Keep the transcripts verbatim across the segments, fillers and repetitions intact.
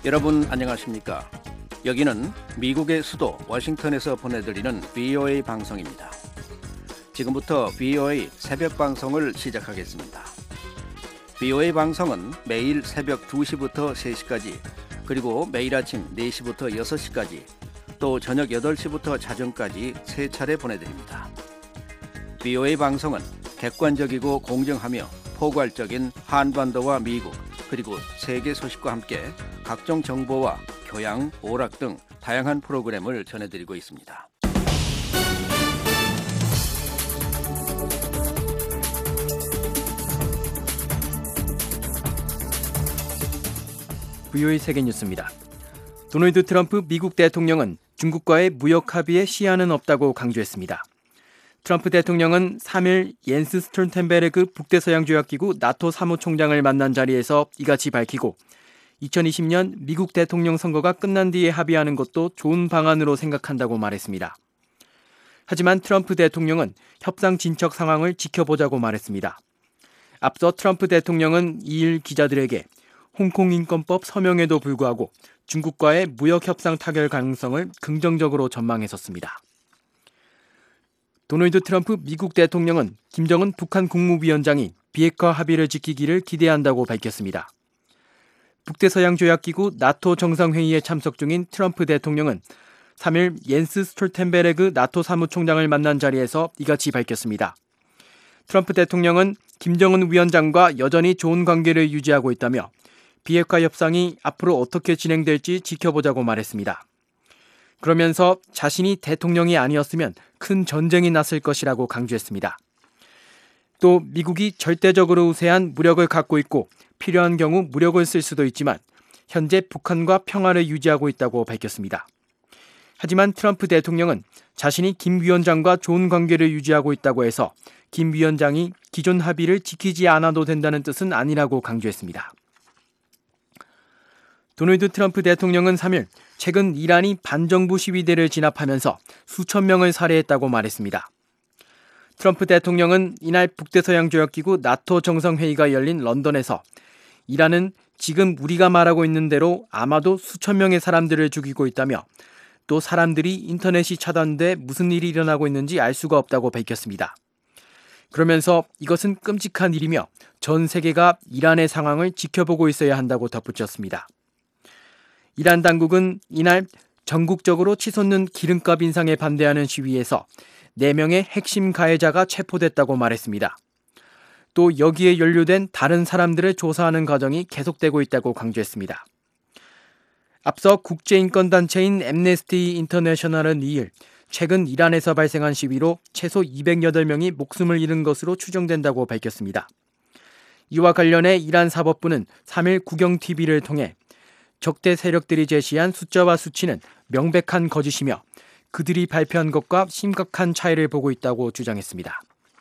여러분 안녕하십니까? 여기는 미국의 수도 워싱턴에서 보내드리는 브이오에이 방송입니다. 지금부터 브이오에이 새벽 방송을 시작하겠습니다. 브이오에이 방송은 매일 새벽 두 시부터 세 시까지, 그리고 매일 아침 네 시부터 여섯 시까지, 또 저녁 여덟 시부터 자정까지 세 차례 보내드립니다. 브이오에이 방송은 객관적이고 공정하며 포괄적인 한반도와 미국, 그리고 세계 소식과 함께 각종 정보와 교양, 오락 등 다양한 프로그램을 전해드리고 있습니다. 브이오에이 세계뉴스입니다. 도널드 트럼프 미국 대통령은 중국과의 무역 합의에 시한은 없다고 강조했습니다. 트럼프 대통령은 삼 일 옌스 스톨텐베르그 북대서양조약기구 나토 사무총장을 만난 자리에서 이같이 밝히고, 이천이십 년 미국 대통령 선거가 끝난 뒤에 합의하는 것도 좋은 방안으로 생각한다고 말했습니다. 하지만 트럼프 대통령은 협상 진척 상황을 지켜보자고 말했습니다. 앞서 트럼프 대통령은 이 일 기자들에게 홍콩 인권법 서명에도 불구하고 중국과의 무역 협상 타결 가능성을 긍정적으로 전망했었습니다. 도널드 트럼프 미국 대통령은 김정은 북한 국무위원장이 비핵화 합의를 지키기를 기대한다고 밝혔습니다. 북대서양조약기구 나토 정상회의에 참석 중인 트럼프 대통령은 삼 일 옌스 스톨텐베르그 나토 사무총장을 만난 자리에서 이같이 밝혔습니다. 트럼프 대통령은 김정은 위원장과 여전히 좋은 관계를 유지하고 있다며 비핵화 협상이 앞으로 어떻게 진행될지 지켜보자고 말했습니다. 그러면서 자신이 대통령이 아니었으면 큰 전쟁이 났을 것이라고 강조했습니다. 또 미국이 절대적으로 우세한 무력을 갖고 있고 필요한 경우 무력을 쓸 수도 있지만 현재 북한과 평화를 유지하고 있다고 밝혔습니다. 하지만 트럼프 대통령은 자신이 김 위원장과 좋은 관계를 유지하고 있다고 해서 김 위원장이 기존 합의를 지키지 않아도 된다는 뜻은 아니라고 강조했습니다. 도널드 트럼프 대통령은 삼 일 최근 이란이 반정부 시위대를 진압하면서 수천 명을 살해했다고 말했습니다. 트럼프 대통령은 이날 북대서양조약기구 나토 정상회의가 열린 런던에서 이란은 지금 우리가 말하고 있는 대로 아마도 수천 명의 사람들을 죽이고 있다며, 또 사람들이 인터넷이 차단돼 무슨 일이 일어나고 있는지 알 수가 없다고 밝혔습니다. 그러면서 이것은 끔찍한 일이며 전 세계가 이란의 상황을 지켜보고 있어야 한다고 덧붙였습니다. 이란 당국은 이날 전국적으로 치솟는 기름값 인상에 반대하는 시위에서 네 명의 핵심 가해자가 체포됐다고 말했습니다. 또 여기에 연루된 다른 사람들을 조사하는 과정이 계속되고 있다고 강조했습니다. 앞서 국제인권단체인 앰네스티 인터내셔널은 이 일 최근 이란에서 발생한 시위로 최소 이백여덟 명이 목숨을 잃은 것으로 추정된다고 밝혔습니다. 이와 관련해 이란 사법부는 삼 일 국영티비를 통해 적대 세력들이 제시한 숫자와 수치는 명백한 거짓이며 그들이 발표한 것과 심각한 차이를 보고 있다고 주장했습니다.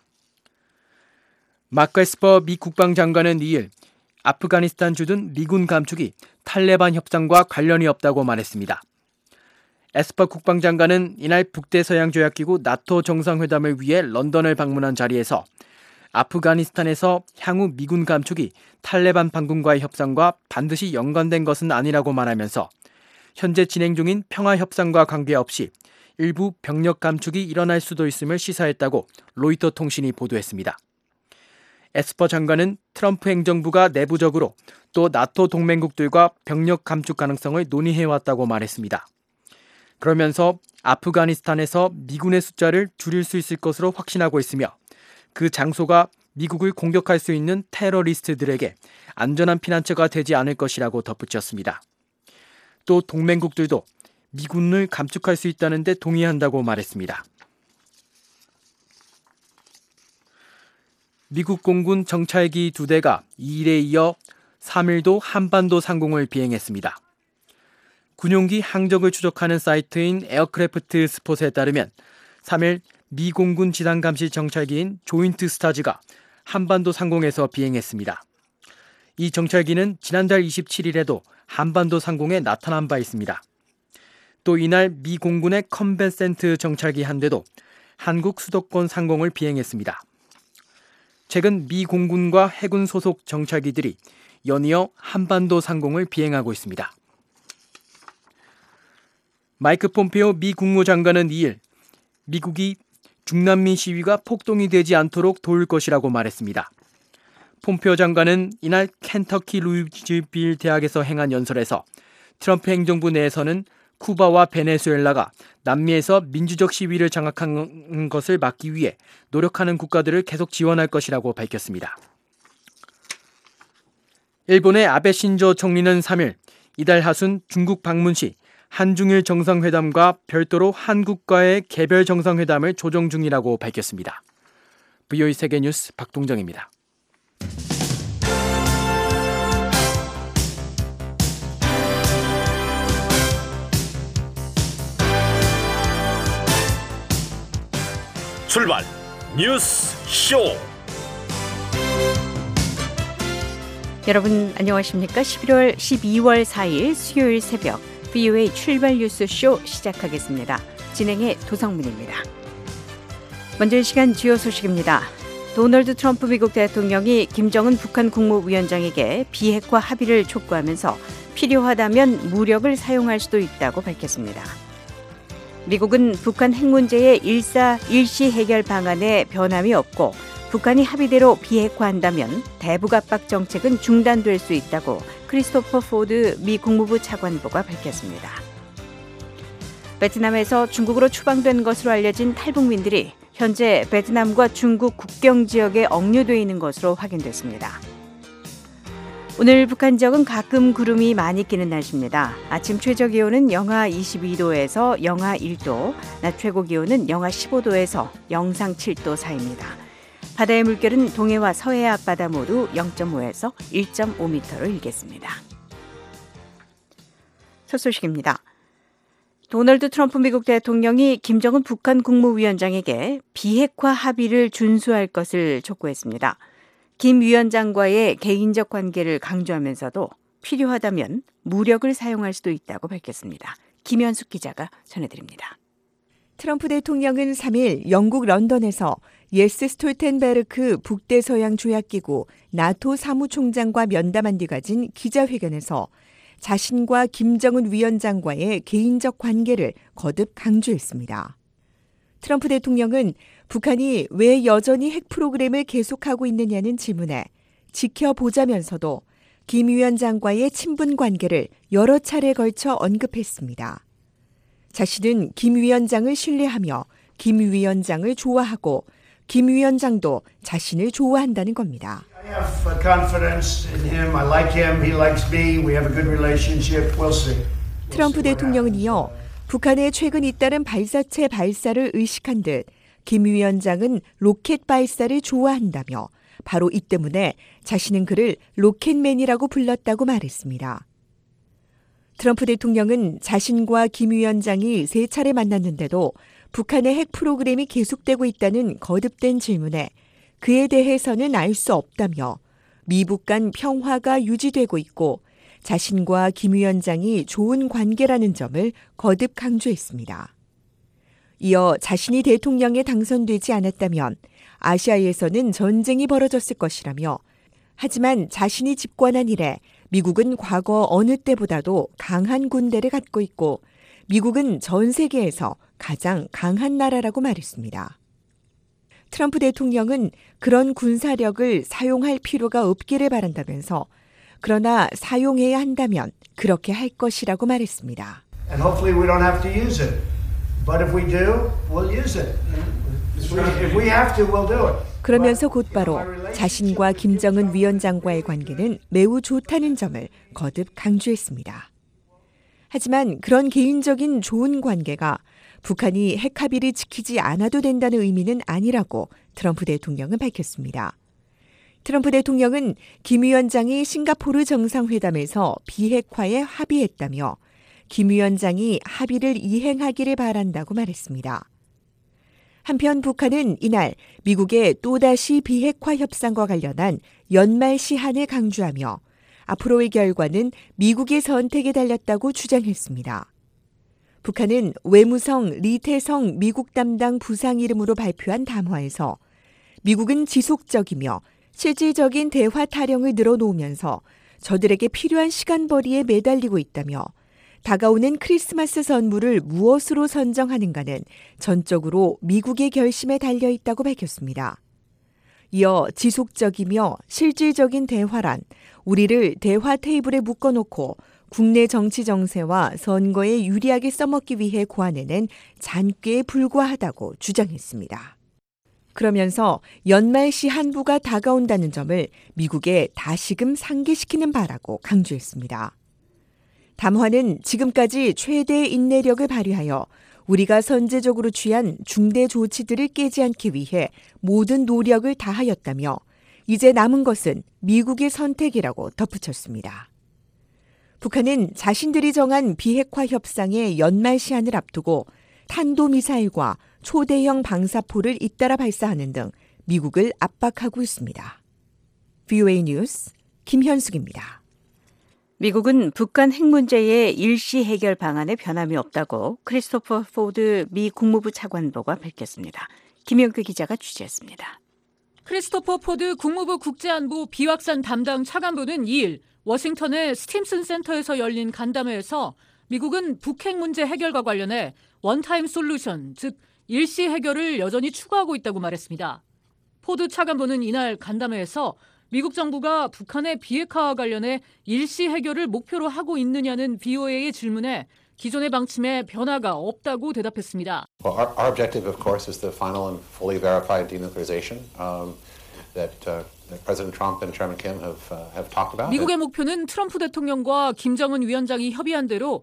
마크 에스퍼 미 국방장관은 이 일 아프가니스탄 주둔 미군 감축이 탈레반 협상과 관련이 없다고 말했습니다. 에스퍼 국방장관은 이날 북대서양조약기구 나토 정상회담을 위해 런던을 방문한 자리에서 아프가니스탄에서 향후 미군 감축이 탈레반 반군과의 협상과 반드시 연관된 것은 아니라고 말하면서 현재 진행 중인 평화협상과 관계없이 일부 병력 감축이 일어날 수도 있음을 시사했다고 로이터 통신이 보도했습니다. 에스퍼 장관은 트럼프 행정부가 내부적으로 또 나토 동맹국들과 병력 감축 가능성을 논의해왔다고 말했습니다. 그러면서 아프가니스탄에서 미군의 숫자를 줄일 수 있을 것으로 확신하고 있으며 그 장소가 미국을 공격할 수 있는 테러리스트들에게 안전한 피난처가 되지 않을 것이라고 덧붙였습니다. 또 동맹국들도 미군을 감축할 수 있다는 데 동의한다고 말했습니다. 미국 공군 정찰기 두 대가 이 일에 이어 삼 일도 한반도 상공을 비행했습니다. 군용기 항적을 추적하는 사이트인 에어크래프트 스폿에 따르면 삼 일 미 공군 지상 감시 정찰기인 조인트 스타즈가 한반도 상공에서 비행했습니다. 이 정찰기는 지난달 이십칠 일에도 한반도 상공에 나타난 바 있습니다. 또 이날 미 공군의 컨벤센트 정찰기 한 대도 한국 수도권 상공을 비행했습니다. 최근 미 공군과 해군 소속 정찰기들이 연이어 한반도 상공을 비행하고 있습니다. 마이크 폼페오 미 국무장관은 이일 미국이 중남미 시위가 폭동이 되지 않도록 도울 것이라고 말했습니다. 폼페오 장관은 이날 켄터키 루이지빌 대학에서 행한 연설에서 트럼프 행정부 내에서는 쿠바와 베네수엘라가 남미에서 민주적 시위를 장악하는 것을 막기 위해 노력하는 국가들을 계속 지원할 것이라고 밝혔습니다. 일본의 아베 신조 총리는 삼일 이달 하순 중국 방문 시 한중일 정상회담과 별도로 한국과의 개별 정상회담을 조정 중이라고 밝혔습니다. 브이오에이 세계뉴스 박동정입니다. 출발 뉴스 쇼. 여러분 안녕하십니까? 십일월 십이월 사일 수요일 새벽 브이오에이 출발 뉴스 쇼 시작하겠습니다. 진행의 도성문입니다. 먼저 이 시간 주요 소식입니다. 도널드 트럼프 미국 대통령이 김정은 북한 국무위원장에게 비핵화 합의를 촉구하면서 필요하다면 무력을 사용할 수도 있다고 밝혔습니다. 미국은 북한 핵 문제의 일사 일시 해결 방안에 변함이 없고 북한이 합의대로 비핵화한다면 대북 압박 정책은 중단될 수 있다고 크리스토퍼 포드 미 국무부 차관보가 밝혔습니다. 베트남에서 중국으로 추방된 것으로 알려진 탈북민들이 현재 베트남과 중국 국경 지역에 억류돼 있는 것으로 확인됐습니다. 오늘 북한 지역은 가끔 구름이 많이 끼는 날씨입니다. 아침 최저 기온은 영하 이십이도에서 영하 일도, 낮 최고 기온은 영하 십오도에서 영상 칠도 사이입니다. 바다의 물결은 동해와 서해 앞바다 모두 영점오에서 일점오 미터로 일겠습니다. 첫 소식입니다. 도널드 트럼프 미국 대통령이 김정은 북한 국무위원장에게 비핵화 합의를 준수할 것을 촉구했습니다. 김 위원장과의 개인적 관계를 강조하면서도 필요하다면 무력을 사용할 수도 있다고 밝혔습니다. 김현숙 기자가 전해드립니다. 트럼프 대통령은 삼일 영국 런던에서 예스 스톨텐베르크 북대서양 조약기구 나토 사무총장과 면담한 뒤 가진 기자회견에서 자신과 김정은 위원장과의 개인적 관계를 거듭 강조했습니다. 트럼프 대통령은 북한이 왜 여전히 핵 프로그램을 계속하고 있느냐는 질문에 지켜보자면서도 김 위원장과의 친분 관계를 여러 차례 걸쳐 언급했습니다. 자신은 김 위원장을 신뢰하며 김 위원장을 좋아하고 김 위원장도 자신을 좋아한다는 겁니다. I have confidence in him. I like him. He likes me. We have a good relationship. We'll see. 트럼프 대통령은 이어 북한의 최근 잇따른 발사체 발사를 의식한 듯 김 위원장은 로켓 발사를 좋아한다며 바로 이 때문에 자신은 그를 로켓맨이라고 불렀다고 말했습니다. 트럼프 대통령은 자신과 김 위원장이 세 차례 만났는데도 북한의 핵 프로그램이 계속되고 있다는 거듭된 질문에 그에 대해서는 알 수 없다며 미북 간 평화가 유지되고 있고 자신과 김 위원장이 좋은 관계라는 점을 거듭 강조했습니다. 이어 자신이 대통령에 당선되지 않았다면 아시아에서는 전쟁이 벌어졌을 것이라며 하지만 자신이 집권한 이래 미국은 과거 어느 때보다도 강한 군대를 갖고 있고 미국은 전 세계에서 가장 강한 나라라고 말했습니다. 트럼프 대통령은 그런 군사력을 사용할 필요가 없기를 바란다면서 그러나 사용해야 한다면 그렇게 할 것이라고 말했습니다. And hopefully we don't have to use it. But if we do, we'll use it. If we, if we have to, we'll do it. 그러면서 곧바로 자신과 김정은 위원장과의 관계는 매우 좋다는 점을 거듭 강조했습니다. 하지만 그런 개인적인 좋은 관계가 북한이 핵 합의를 지키지 않아도 된다는 의미는 아니라고 트럼프 대통령은 밝혔습니다. 트럼프 대통령은 김 위원장이 싱가포르 정상회담에서 비핵화에 합의했다며 김 위원장이 합의를 이행하기를 바란다고 말했습니다. 한편 북한은 이날 미국의 또다시 비핵화 협상과 관련한 연말 시한을 강조하며 앞으로의 결과는 미국의 선택에 달렸다고 주장했습니다. 북한은 외무성 리태성 미국 담당 부상 이름으로 발표한 담화에서 미국은 지속적이며 실질적인 대화 타령을 늘어놓으면서 저들에게 필요한 시간벌이에 매달리고 있다며 다가오는 크리스마스 선물을 무엇으로 선정하는가는 전적으로 미국의 결심에 달려 있다고 밝혔습니다. 이어 지속적이며 실질적인 대화란 우리를 대화 테이블에 묶어놓고 국내 정치 정세와 선거에 유리하게 써먹기 위해 고안해낸 잔꾀에 불과하다고 주장했습니다. 그러면서 연말시 한부가 다가온다는 점을 미국에 다시금 상기시키는 바라고 강조했습니다. 담화는 지금까지 최대의 인내력을 발휘하여 우리가 선제적으로 취한 중대 조치들을 깨지 않기 위해 모든 노력을 다하였다며 이제 남은 것은 미국의 선택이라고 덧붙였습니다. 북한은 자신들이 정한 비핵화 협상의 연말 시한을 앞두고 탄도미사일과 초대형 방사포를 잇따라 발사하는 등 미국을 압박하고 있습니다. 브이오에이 뉴스 김현숙입니다. 미국은 북한 핵 문제의 일시 해결 방안에 변함이 없다고 크리스토퍼 포드 미 국무부 차관보가 밝혔습니다. 김영규 기자가 취재했습니다. 크리스토퍼 포드 국무부 국제안보 비확산 담당 차관보는 이 일 워싱턴의 스팀슨 센터에서 열린 간담회에서 미국은 북핵 문제 해결과 관련해 원타임 솔루션, 즉 일시 해결을 여전히 추구하고 있다고 말했습니다. 포드 차관보는 이날 간담회에서 미국 정부가 북한의 비핵화와 관련해 일시 해결을 목표로 하고 있느냐는 브이오에이의 질문에 기존의 방침에 변화가 없다고 대답했습니다. Well, our, our objective, of course, is the final and fully verified denuclearization um, that, uh, that President Trump and Chairman Kim have, uh, have talked about. 미국의 목표는 트럼프 대통령과 김정은 위원장이 협의한 대로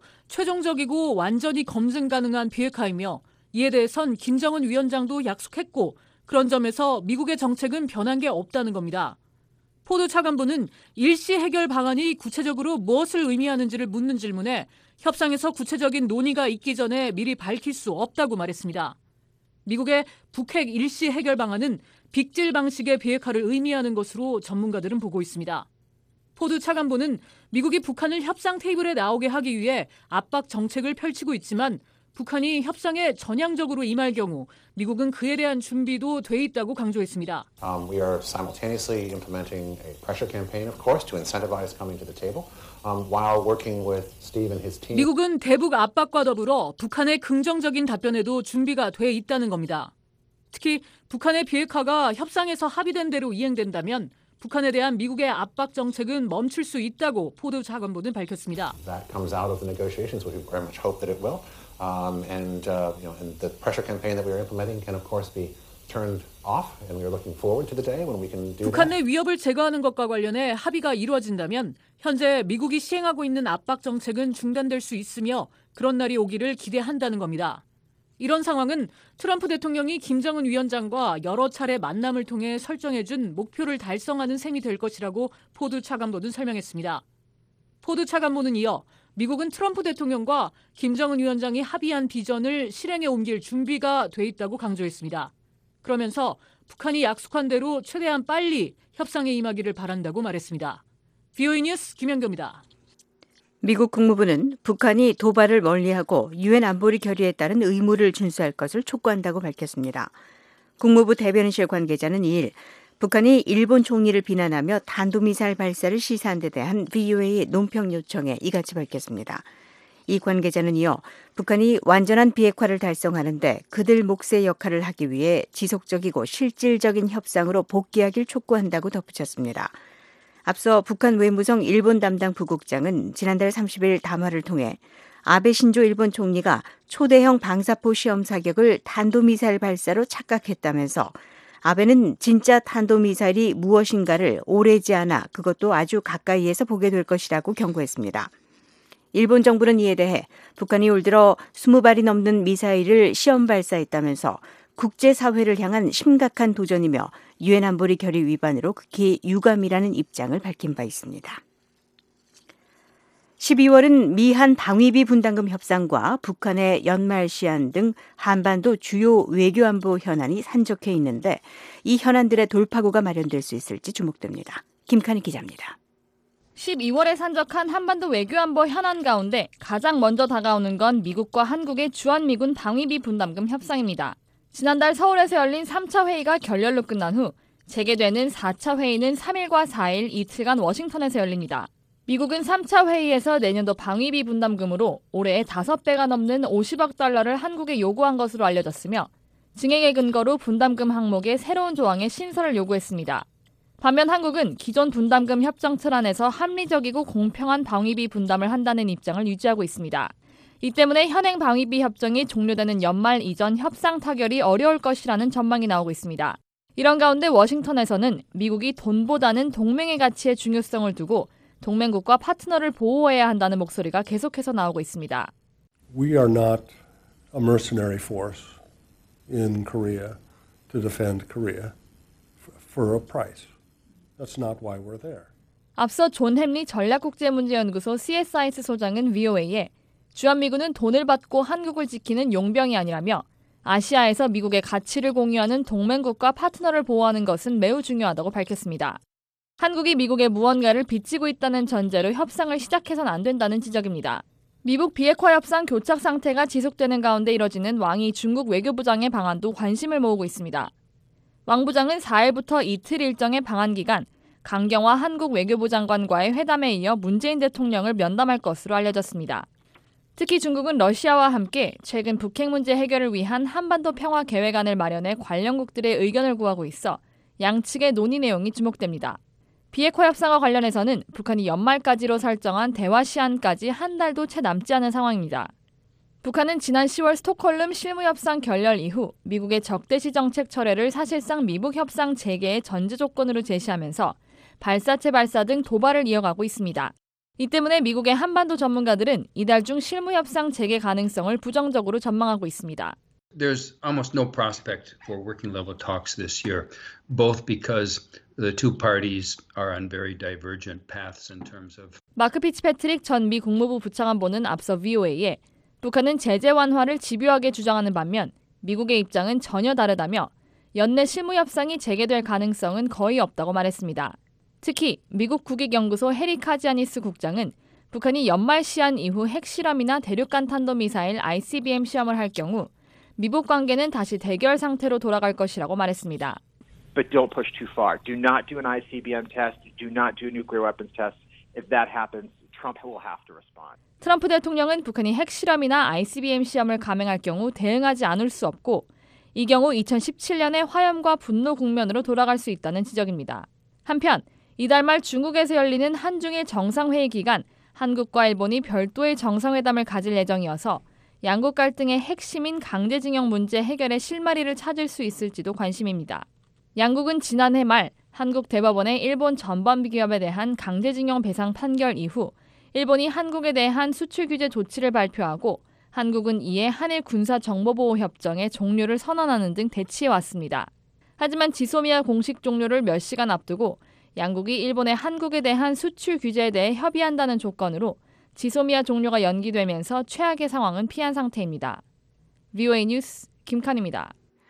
최종적이고 완전히 검증 가능한 비핵화이며 이에 대해선 김정은 위원장도 약속했고 그런 점에서 미국의 정책은 변한 게 없다는 겁니다. 포드 차관보는 일시 해결 방안이 구체적으로 무엇을 의미하는지를 묻는 질문에 협상에서 구체적인 논의가 있기 전에 미리 밝힐 수 없다고 말했습니다. 미국의 북핵 일시 해결 방안은 빅딜 방식의 비핵화를 의미하는 것으로 전문가들은 보고 있습니다. 포드 차관보는 미국이 북한을 협상 테이블에 나오게 하기 위해 압박 정책을 펼치고 있지만 북한이 협상에 전향적으로 임할 경우 미국은 그에 대한 준비도 돼 있다고 강조했습니다. Um, we are simultaneously implementing a pressure campaign, of course, to incentivize coming to the table, um, while working with Steve and his team. 미국은 대북 압박과 더불어 북한의 긍정적인 답변에도 준비가 돼 있다는 겁니다. 특히 북한의 비핵화가 협상에서 합의된 대로 이행된다면 북한에 대한 미국의 압박 정책은 멈출 수 있다고 포드 차관보는 밝혔습니다. That comes out of the negotiations, which we very much hope that it will. Um, and, uh, you know, and the pressure campaign that we are implementing can, of course, be turned off, and we are looking forward to the day when we can do that. 북한 내 위협을 제거하는 것과 관련해 합의가 이루어진다면 현재 미국이 시행하고 있는 압박 정책은 중단될 수 있으며 그런 날이 오기를 기대한다는 겁니다. 이런 상황은 트럼프 대통령이 김정은 위원장과 여러 차례 만남을 통해 설정해준 목표를 달성하는 셈이 될 것이라고 포드 차관보는 설명했습니다. 포드 차관보는 이어 미국은 트럼프 대통령과 김정은 위원장이 합의한 비전을 실행에 옮길 준비가 돼 있다고 강조했습니다. 그러면서 북한이 약속한 대로 최대한 빨리 협상에 임하기를 바란다고 말했습니다. 브이오에이 뉴스 김현교입니다. 미국 국무부는 북한이 도발을 멀리하고 유엔 안보리 결의에 따른 의무를 준수할 것을 촉구한다고 밝혔습니다. 국무부 대변인실 관계자는 이 일 북한이 일본 총리를 비난하며 탄도미사일 발사를 시사한 데 대한 브이오에이 논평 요청에 이같이 밝혔습니다. 이 관계자는 이어 북한이 완전한 비핵화를 달성하는 데 그들 몫의 역할을 하기 위해 지속적이고 실질적인 협상으로 복귀하길 촉구한다고 덧붙였습니다. 앞서 북한 외무성 일본 담당 부국장은 지난달 삼십 일 담화를 통해 아베 신조 일본 총리가 초대형 방사포 시험 사격을 탄도미사일 발사로 착각했다면서 아베는 진짜 탄도미사일이 무엇인가를 오래지 않아 그것도 아주 가까이에서 보게 될 것이라고 경고했습니다. 일본 정부는 이에 대해 북한이 올 들어 스무 발이 넘는 미사일을 시험 발사했다면서 국제사회를 향한 심각한 도전이며 유엔 안보리 결의 위반으로 극히 유감이라는 입장을 밝힌 바 있습니다. 십이월은 미한 방위비 분담금 협상과 북한의 연말 시한 등 한반도 주요 외교안보 현안이 산적해 있는데 이 현안들의 돌파구가 마련될 수 있을지 주목됩니다. 김칸희 기자입니다. 십이월에 산적한 한반도 외교안보 현안 가운데 가장 먼저 다가오는 건 미국과 한국의 주한미군 방위비 분담금 협상입니다. 지난달 서울에서 열린 삼 차 회의가 결렬로 끝난 후 재개되는 사 차 회의는 삼 일과 사 일 이틀간 워싱턴에서 열립니다. 미국은 삼 차 회의에서 내년도 방위비 분담금으로 올해 다섯 배가 넘는 오십억 달러를 한국에 요구한 것으로 알려졌으며 증액의 근거로 분담금 항목의 새로운 조항에 신설을 요구했습니다. 반면 한국은 기존 분담금 협정 틀 안에서 합리적이고 공평한 방위비 분담을 한다는 입장을 유지하고 있습니다. 이 때문에 현행 방위비 협정이 종료되는 연말 이전 협상 타결이 어려울 것이라는 전망이 나오고 있습니다. 이런 가운데 워싱턴에서는 미국이 돈보다는 동맹의 가치의 중요성을 두고 동맹국과 파트너를 보호해야 한다는 목소리가 계속해서 나오고 있습니다. We are not a mercenary force in Korea to defend Korea for a price. That's not why we're there. 앞서 존 햄리 전략국제문제연구소 씨에스아이에스 소장은 브이오에이에 주한미군은 돈을 받고 한국을 지키는 용병이 아니라며 아시아에서 미국의 가치를 공유하는 동맹국과 파트너를 보호하는 것은 매우 중요하다고 밝혔습니다. 한국이 미국의 무언가를 빚지고 있다는 전제로 협상을 시작해서는 안 된다는 지적입니다. 미국 비핵화 협상 교착 상태가 지속되는 가운데 이뤄지는 왕이 중국 외교부장의 방안도 관심을 모으고 있습니다. 왕 부장은 사 일부터 이틀 일정의 방한 기간 강경화 한국 외교부 장관과의 회담에 이어 문재인 대통령을 면담할 것으로 알려졌습니다. 특히 중국은 러시아와 함께 최근 북핵 문제 해결을 위한 한반도 평화 계획안을 마련해 관련국들의 의견을 구하고 있어 양측의 논의 내용이 주목됩니다. 비핵화 협상과 관련해서는 북한이 연말까지로 설정한 대화 시한까지 한 달도 채 남지 않은 상황입니다. 북한은 지난 시월 스톡홀름 실무협상 결렬 이후 미국의 적대시 정책 철회를 사실상 미북 협상 재개의 전제 조건으로 제시하면서 발사체 발사 등 도발을 이어가고 있습니다. 이 때문에 미국의 한반도 전문가들은 이달 중 실무협상 재개 가능성을 부정적으로 전망하고 있습니다. There's almost no prospect for working level talks this year, both because the two parties are on very divergent paths in terms of. 마크 피츠패트릭 전 미 국무부 부차관보는 앞서 브이오에이에 북한은 제재 완화를 집요하게 주장하는 반면 미국의 입장은 전혀 다르다며 연내 실무협상이 재개될 가능성은 거의 없다고 말했습니다. 특히 미국 국익연구소 해리 카지아니스 국장은 북한이 연말 시한 이후 핵실험이나 대륙간 탄도미사일 아이씨비엠 시험을 할 경우 미북 관계는 다시 대결 상태로 돌아갈 것이라고 말했습니다. But don't push too far. Do not do an 아이씨비엠 test. Do not do nuclear weapons test. If that happens, Trump will have to respond. 트럼프 대통령은 북한이 핵실험이나 아이씨비엠 시험을 감행할 경우 대응하지 않을 수 없고 이 경우 이천십칠 년의 화염과 분노 국면으로 돌아갈 수 있다는 지적입니다. 한편 이달 말 중국에서 열리는 한중일 정상회의 기간 한국과 일본이 별도의 정상회담을 가질 예정이어서 양국 갈등의 핵심인 강제징용 문제 해결의 실마리를 찾을 수 있을지도 관심입니다. 양국은 지난해 말 한국 대법원의 일본 전범 기업에 대한 강제징용 배상 판결 이후 일본이 한국에 대한 수출 규제 조치를 발표하고 한국은 이에 한일 군사정보보호협정의 종료를 선언하는 등 대치해왔습니다. 하지만 지소미아 공식 종료를 몇 시간 앞두고 양국이 일본의 한국에 대한 수출 규제에 대해 협의한다는 조건으로 지소미아 종료가 연기되면서 최악의 상황은 피한 상태입니다. 브이오에이 뉴스 김칸입니다.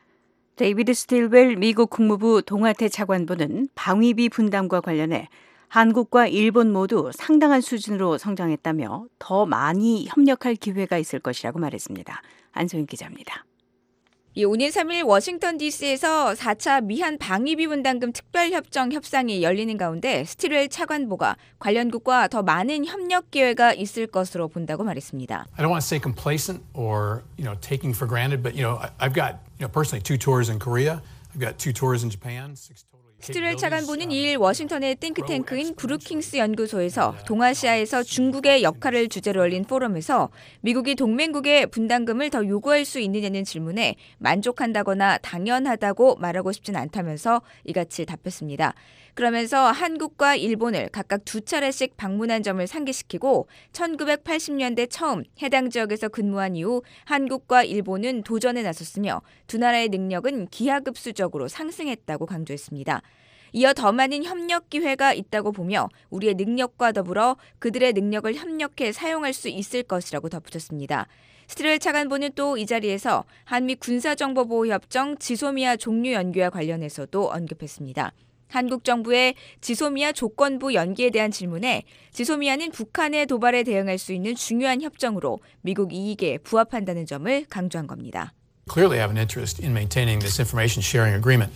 데이비드 스틸웰 미국 국무부 동아태 차관보는 방위비 분담과 관련해 한국과 일본 모두 상당한 수준으로 성장했다며 더 많이 협력할 기회가 있을 것이라고 말했습니다. 안소영 기자입니다. 예, 오는 삼 일 워싱턴 디씨에서 사 차 미한 방위비 분담금 특별협정 협상이 열리는 가운데 스틸웰 차관보가 관련국과 더 많은 협력 기회가 있을 것으로 본다고 말했습니다. I don't want to say complacent or, you know, taking for granted, but you know, I've got, you know, personally two tours in Korea. I've got two tours in Japan. Six 스틸웰 차관보는 이 일 워싱턴의 띵크탱크인 브루킹스 연구소에서 동아시아에서 중국의 역할을 주제로 열린 포럼에서 미국이 동맹국의 분담금을 더 요구할 수 있느냐는 질문에 만족한다거나 당연하다고 말하고 싶진 않다면서 이같이 답했습니다. 그러면서 한국과 일본을 각각 두 차례씩 방문한 점을 상기시키고 천구백팔십 년대 처음 해당 지역에서 근무한 이후 한국과 일본은 도전에 나섰으며 두 나라의 능력은 기하급수적으로 상승했다고 강조했습니다. 이어 더 많은 협력 기회가 있다고 보며 우리의 능력과 더불어 그들의 능력을 협력해 사용할 수 있을 것이라고 덧붙였습니다. 스틸웰 차관보는 또 이 자리에서 한미 군사정보보호협정 지소미아 종료 연기와 관련해서도 언급했습니다. 한국 정부의 지소미아 조건부 연기에 대한 질문에 지소미아는 북한의 도발에 대응할 수 있는 중요한 협정으로 미국 이익에 부합한다는 점을 강조한 겁니다. Clearly have an interest in maintaining this information sharing agreement.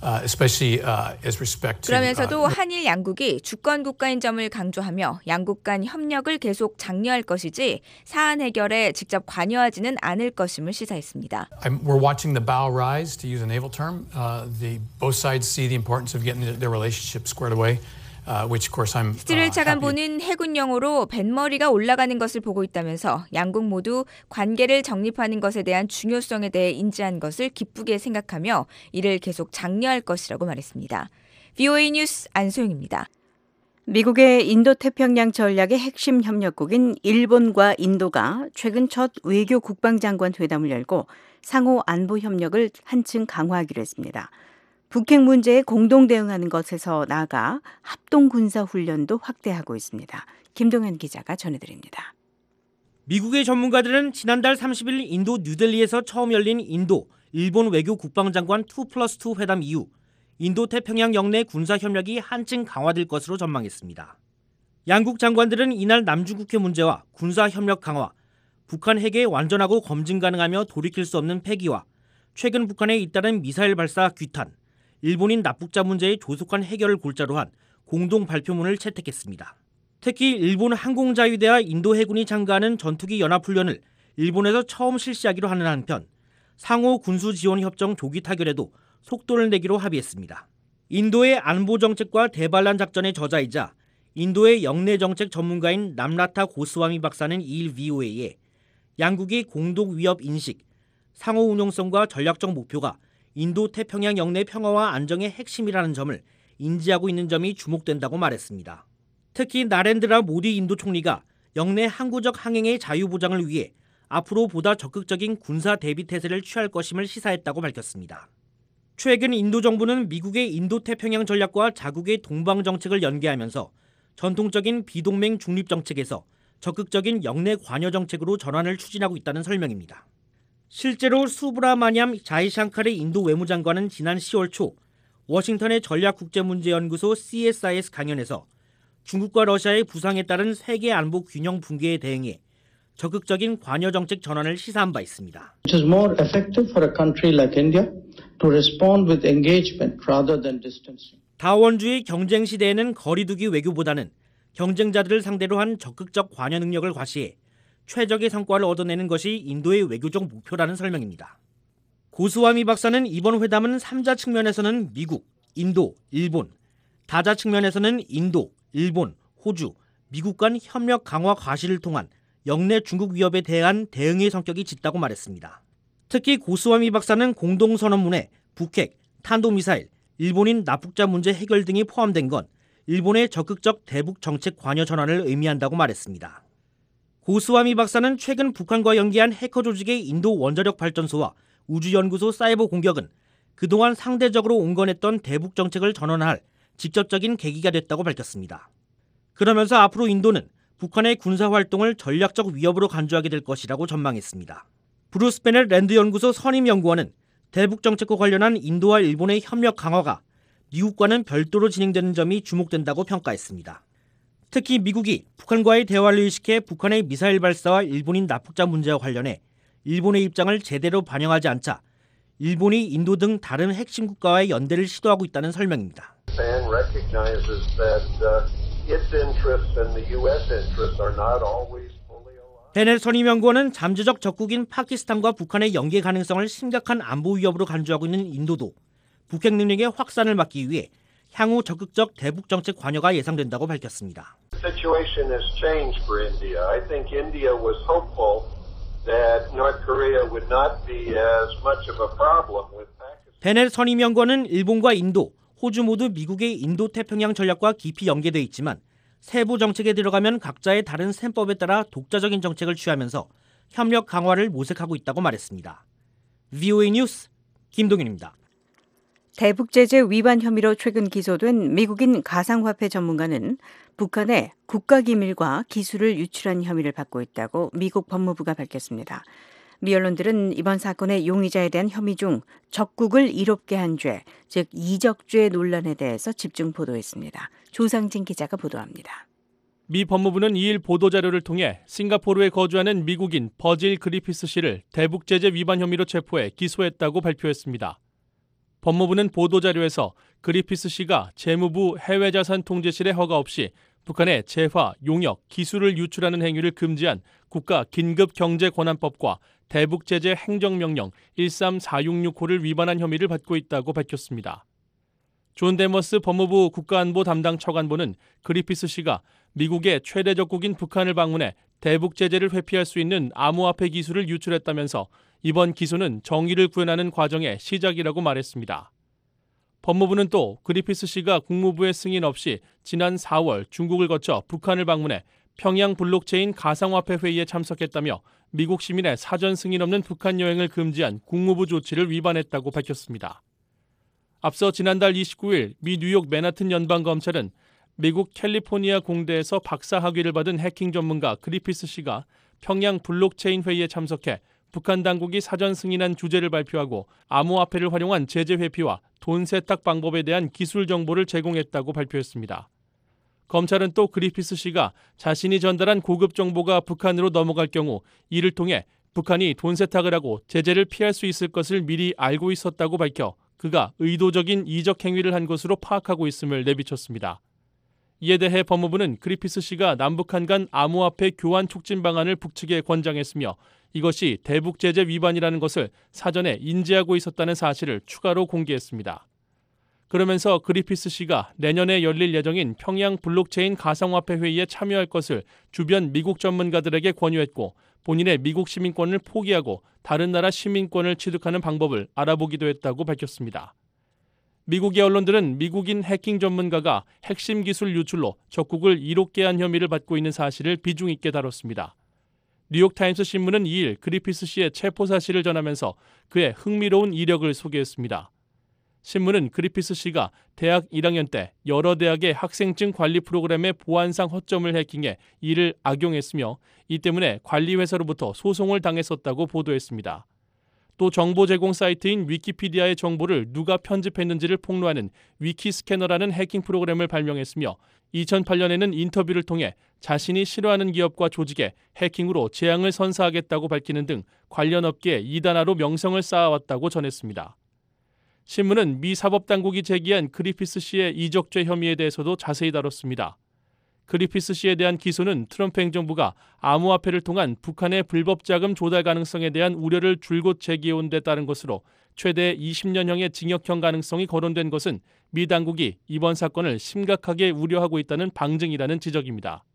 uh, especially uh, as respect to. 그러면서도 uh, 한일 양국이 주권 국가인 점을 강조하며 양국 간 협력을 계속 장려할 것이지 사안 해결에 직접 관여하지는 않을 것임을 시사했습니다. I'm, we're watching the bow rise, to use a naval term. Uh, the both sides see the importance of getting their relationship squared away. Uh, which of course I'm, 스틸을 uh, 차관보는 해군 용어로 뱃머리가 올라가는 것을 보고 있다면서 양국 모두 관계를 정립하는 것에 대한 중요성에 대해 인지한 것을 기쁘게 생각하며 이를 계속 장려할 것이라고 말했습니다. 브이오에이 뉴스 안소영입니다. 미국의 인도태평양 전략의 핵심 협력국인 일본과 인도가 최근 첫 외교 국방장관 회담을 열고 상호 안보 협력을 한층 강화하기로 했습니다. 북핵 문제에 공동 대응하는 것에서 나아가 합동 군사 훈련도 확대하고 있습니다. 김동현 기자가 전해드립니다. 미국의 전문가들은 지난달 삼십 일 인도 뉴델리에서 처음 열린 인도, 일본 외교 국방장관 투 플러스 투 회담 이후 인도 태평양 영내 군사 협력이 한층 강화될 것으로 전망했습니다. 양국 장관들은 이날 남중국해 문제와 군사 협력 강화, 북한 핵의 완전하고 검증 가능하며 돌이킬 수 없는 폐기와 최근 북한에 잇따른 미사일 발사 규탄, 일본인 납북자 문제의 조속한 해결을 골자로 한 공동 발표문을 채택했습니다. 특히 일본 항공자유대와 인도 해군이 참가하는 전투기 연합훈련을 일본에서 처음 실시하기로 하는 한편 상호 군수지원협정 조기 타결에도 속도를 내기로 합의했습니다. 인도의 안보정책과 대반란 작전의 저자이자 인도의 영내정책 전문가인 남라타 고스와미 박사는 이일 브이오에이에 양국이 공동 위협 인식, 상호 운용성과 전략적 목표가 인도 태평양 영내 평화와 안정의 핵심이라는 점을 인지하고 있는 점이 주목된다고 말했습니다. 특히 나렌드라 모디 인도 총리가 영내 항구적 항행의 자유 보장을 위해 앞으로 보다 적극적인 군사 대비 태세를 취할 것임을 시사했다고 밝혔습니다. 최근 인도 정부는 미국의 인도 태평양 전략과 자국의 동방 정책을 연계하면서 전통적인 비동맹 중립 정책에서 적극적인 영내 관여 정책으로 전환을 추진하고 있다는 설명입니다. 실제로 수브라마냠 자이샹카르 인도 외무장관은 지난 시월 초 워싱턴의 전략국제문제연구소 씨에스아이에스 강연에서 중국과 러시아의 부상에 따른 세계 안보 균형 붕괴에 대응해 적극적인 관여 정책 전환을 시사한 바 있습니다. It is more effective for a country like India to respond with engagement rather than distancing. 다원주의 경쟁 시대에는 거리두기 외교보다는 경쟁자들을 상대로 한 적극적 관여 능력을 과시해 최적의 성과를 얻어내는 것이 인도의 외교적 목표라는 설명입니다. 고스와미 박사는 이번 회담은 삼자 측면에서는 미국, 인도, 일본, 다자 측면에서는 인도, 일본, 호주, 미국 간 협력 강화 과시를 통한 영내 중국 위협에 대한 대응의 성격이 짙다고 말했습니다. 특히 고스와미 박사는 공동선언문에 북핵, 탄도미사일, 일본인 납북자 문제 해결 등이 포함된 건 일본의 적극적 대북 정책 관여 전환을 의미한다고 말했습니다. 고스와미 박사는 최근 북한과 연계한 해커 조직의 인도 원자력 발전소와 우주연구소 사이버 공격은 그동안 상대적으로 온건했던 대북 정책을 전환할 직접적인 계기가 됐다고 밝혔습니다. 그러면서 앞으로 인도는 북한의 군사활동을 전략적 위협으로 간주하게 될 것이라고 전망했습니다. 브루스 베넷 랜드 연구소 선임 연구원은 대북 정책과 관련한 인도와 일본의 협력 강화가 미국과는 별도로 진행되는 점이 주목된다고 평가했습니다. 특히 미국이 북한과의 대화를 의식해 북한의 미사일 발사와 일본인 납북자 문제와 관련해 일본의 입장을 제대로 반영하지 않자 일본이 인도 등 다른 핵심 국가와의 연대를 시도하고 있다는 설명입니다. Japan recognizes that uh, its interests and the U S interests are not always fully aligned. 베넷 선임 연구원은 잠재적 적국인 파키스탄과 북한의 연계 가능성을 심각한 안보 위협으로 간주하고 있는 인도도 북핵 능력의 확산을 막기 위해 향후 적극적 대북 정책 관여가 예상된다고 밝혔습니다. The situation has changed for India. I think India was hopeful that North Korea would not be as much of a problem with Pakistan. 베넷 선임 연구원은 일본과 인도, 호주 모두 미국의 인도 태평양 전략과 깊이 연계돼 있지만 세부 정책에 들어가면 각자의 다른 셈법에 따라 독자적인 정책을 취하면서 협력 강화를 모색하고 있다고 말했습니다. 브이오에이 뉴스 김동윤입니다. 대북제재 위반 혐의로 최근 기소된 미국인 가상화폐 전문가는 북한의 국가기밀과 기술을 유출한 혐의를 받고 있다고 미국 법무부가 밝혔습니다. 미 언론들은 이번 사건의 용의자에 대한 혐의 중 적국을 이롭게 한 죄, 즉 이적죄 논란에 대해서 집중 보도했습니다. 조상진 기자가 보도합니다. 미 법무부는 이일 보도자료를 통해 싱가포르에 거주하는 미국인 버질 그리피스 씨를 대북제재 위반 혐의로 체포해 기소했다고 발표했습니다. 법무부는 보도자료에서 그리피스 씨가 재무부 해외자산통제실의 허가 없이 북한에 재화, 용역, 기술을 유출하는 행위를 금지한 국가 긴급경제권한법과 대북제재 행정명령 일삼사육육 호를 위반한 혐의를 받고 있다고 밝혔습니다. 존 데머스 법무부 국가안보 담당 차관보는 그리피스 씨가 미국의 최대 적국인 북한을 방문해 대북 제재를 회피할 수 있는 암호화폐 기술을 유출했다면서 이번 기소는 정의를 구현하는 과정의 시작이라고 말했습니다. 법무부는 또 그리피스 씨가 국무부의 승인 없이 지난 사월 중국을 거쳐 북한을 방문해 평양 블록체인 가상화폐 회의에 참석했다며 미국 시민의 사전 승인 없는 북한 여행을 금지한 국무부 조치를 위반했다고 밝혔습니다. 앞서 지난달 이십구일 미 뉴욕 맨하튼 연방검찰은 미국 캘리포니아 공대에서 박사학위를 받은 해킹 전문가 그리피스 씨가 평양 블록체인 회의에 참석해 북한 당국이 사전 승인한 주제를 발표하고 암호화폐를 활용한 제재 회피와 돈 세탁 방법에 대한 기술 정보를 제공했다고 발표했습니다. 검찰은 또 그리피스 씨가 자신이 전달한 고급 정보가 북한으로 넘어갈 경우 이를 통해 북한이 돈 세탁을 하고 제재를 피할 수 있을 것을 미리 알고 있었다고 밝혀 그가 의도적인 이적 행위를 한 것으로 파악하고 있음을 내비쳤습니다. 이에 대해 법무부는 그리피스 씨가 남북한 간 암호화폐 교환 촉진 방안을 북측에 권장했으며 이것이 대북 제재 위반이라는 것을 사전에 인지하고 있었다는 사실을 추가로 공개했습니다. 그러면서 그리피스 씨가 내년에 열릴 예정인 평양 블록체인 가상화폐 회의에 참여할 것을 주변 미국 전문가들에게 권유했고 본인의 미국 시민권을 포기하고 다른 나라 시민권을 취득하는 방법을 알아보기도 했다고 밝혔습니다. 미국의 언론들은 미국인 해킹 전문가가 핵심 기술 유출로 적국을 이롭게 한 혐의를 받고 있는 사실을 비중 있게 다뤘습니다. 뉴욕타임스 신문은 이일 그리피스 씨의 체포 사실을 전하면서 그의 흥미로운 이력을 소개했습니다. 신문은 그리피스 씨가 대학 일 학년 때 여러 대학의 학생증 관리 프로그램의 보안상 허점을 해킹해 이를 악용했으며 이 때문에 관리회사로부터 소송을 당했었다고 보도했습니다. 또 정보 제공 사이트인 위키피디아의 정보를 누가 편집했는지를 폭로하는 위키스캐너라는 해킹 프로그램을 발명했으며 이천팔년에는 인터뷰를 통해 자신이 싫어하는 기업과 조직에 해킹으로 재앙을 선사하겠다고 밝히는 등 관련 업계에 이단화로 명성을 쌓아왔다고 전했습니다. 신문은 미 사법당국이 제기한 그리피스 씨의 이적죄 혐의에 대해서도 자세히 다뤘습니다. 그리피스 씨에 대한 기소는 트럼프 행정부가 암호화폐를 통한 북한의 불법 자금 조달 가능성에 대한 우려를 줄곧 제기해온 데 따른 것으로 최대 이십년형의 징역형 가능성이 거론된 것은 미 당국이 이번 사건을 심각하게 우려하고 있다는 방증이라는 지적입니다.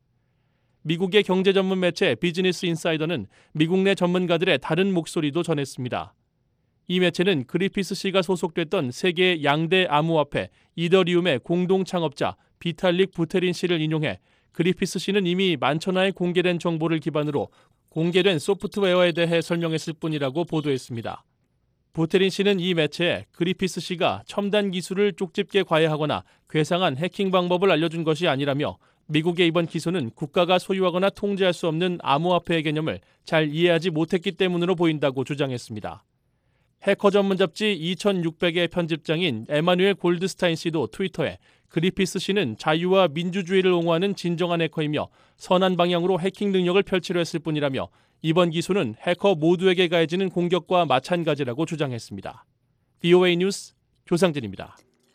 미국의 경제 전문 매체 비즈니스 인사이더는 미국 내 전문가들의 다른 목소리도 전했습니다. 이 매체는 그리피스 씨가 소속됐던 세계 양대 암호화폐 이더리움의 공동 창업자 비탈릭 부테린 씨를 인용해 그리피스 씨는 이미 만천하에 공개된 정보를 기반으로 공개된 소프트웨어에 대해 설명했을 뿐이라고 보도했습니다. 부테린 씨는 이 매체에 그리피스 씨가 첨단 기술을 쪽집게 과외하거나 괴상한 해킹 방법을 알려준 것이 아니라며 미국의 이번 기소는 국가가 소유하거나 통제할 수 없는 암호화폐의 개념을 잘 이해하지 못했기 때문으로 보인다고 주장했습니다. 해커 전문 잡지 이천육백의 편집장인 에마누엘 골드스타인 씨도 트위터에 그리피스 씨는 자유와 민주주의를 옹호하는 진정한 해커이며 선한 방향으로 해킹 능력을 펼치려 했을 뿐이라며 이번 기소는 해커 모두에게 가해지는 공격과 마찬가지라고 주장했습니다. 브이오에이 뉴스 조상진입니다.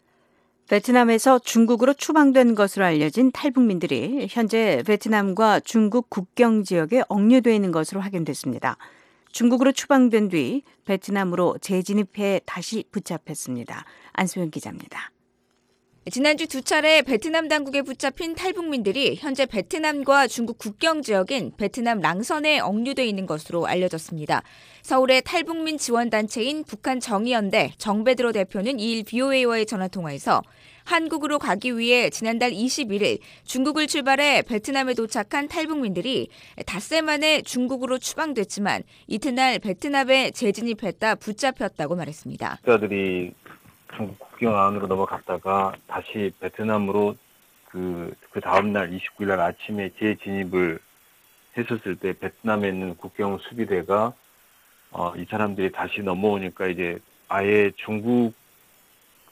베트남에서 중국으로 추방된 것으로 알려진 탈북민들이 현재 베트남과 중국 국경 지역에 억류되어 있는 것으로 확인됐습니다. 중국으로 추방된 뒤 베트남으로 재진입해 다시 붙잡혔습니다. 안소영 기자입니다. 지난주 두 차례 베트남 당국에 붙잡힌 탈북민들이 현재 베트남과 중국 국경 지역인 베트남 랑선에 억류돼 있는 것으로 알려졌습니다. 서울의 탈북민 지원단체인 북한 정의연대 정베드로 대표는 이일 브이오에이와의 전화통화에서 한국으로 가기 위해 지난달 이십일일 중국을 출발해 베트남에 도착한 탈북민들이 닷새 만에 중국으로 추방됐지만 이튿날 베트남에 재진입했다 붙잡혔다고 말했습니다. 국가들이 중국 국경 안으로 넘어갔다가 다시 베트남으로 그, 그 다음날 이십구일 날 아침에 재진입을 했었을 때 베트남에 있는 국경 수비대가 어, 이 사람들이 다시 넘어오니까 이제 아예 중국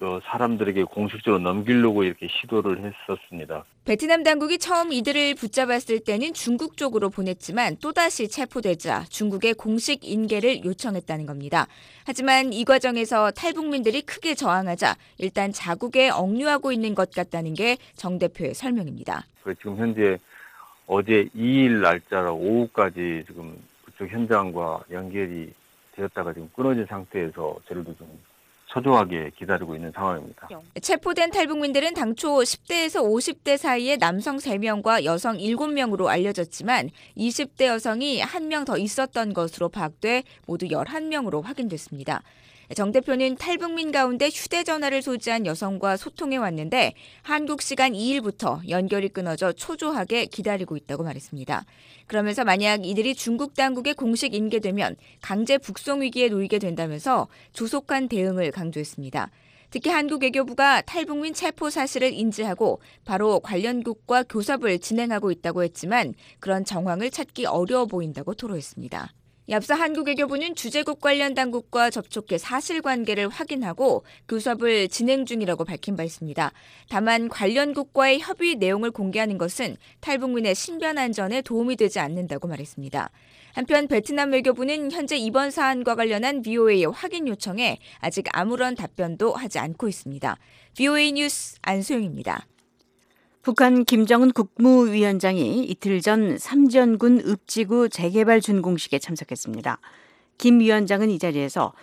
그 사람들에게 공식적으로 넘기려고 이렇게 시도를 했었습니다. 베트남 당국이 처음 이들을 붙잡았을 때는 중국 쪽으로 보냈지만 또다시 체포되자 중국의 공식 인계를 요청했다는 겁니다. 하지만 이 과정에서 탈북민들이 크게 저항하자 일단 자국에 억류하고 있는 것 같다는 게 정 대표의 설명입니다. 지금 현재 어제 이 일 날짜로 오후까지 지금 그쪽 현장과 연결이 되었다가 지금 끊어진 상태에서 저희도 좀 초조하게 기다리고 있는 상황입니다. 체포된 탈북민들은 당초 십 대에서 오십 대 사이의 남성 세 명과 여성 일곱 명으로 알려졌지만 이십 대 여성이 한 명 더 있었던 것으로 파악돼 모두 열한 명으로 확인됐습니다. 정 대표는 탈북민 가운데 휴대전화를 소지한 여성과 소통해 왔는데 한국 시간 이 일부터 연결이 끊어져 초조하게 기다리고 있다고 말했습니다. 그러면서 만약 이들이 중국 당국에 공식 인계되면 강제 북송 위기에 놓이게 된다면서 조속한 대응을 강조했습니다. 특히 한국 외교부가 탈북민 체포 사실을 인지하고 바로 관련국과 교섭을 진행하고 있다고 했지만 그런 정황을 찾기 어려워 보인다고 토로했습니다. 앞서 한국 외교부는 주재국 관련 당국과 접촉해 사실관계를 확인하고 교섭을 진행 중이라고 밝힌 바 있습니다. 다만 관련국과의 협의 내용을 공개하는 것은 탈북민의 신변 안전에 도움이 되지 않는다고 말했습니다. 한편 베트남 외교부는 현재 이번 사안과 관련한 브이오에이의 확인 요청에 아직 아무런 답변도 하지 않고 있습니다. 브이오에이 뉴스 안소영입니다. 북한 김정은 국무위원장이 이틀 전 삼지연군 읍지구 재개발 준공식에 참석했습니다. 김 위원장은 이 자리에서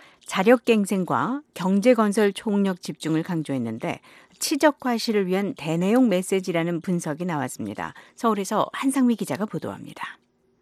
자력갱생과 경제건설 총력 집중을 강조했는데 치적 과시를 위한 대내용 메시지라는 분석이 나왔습니다. 서울에서 한상미 기자가 보도합니다.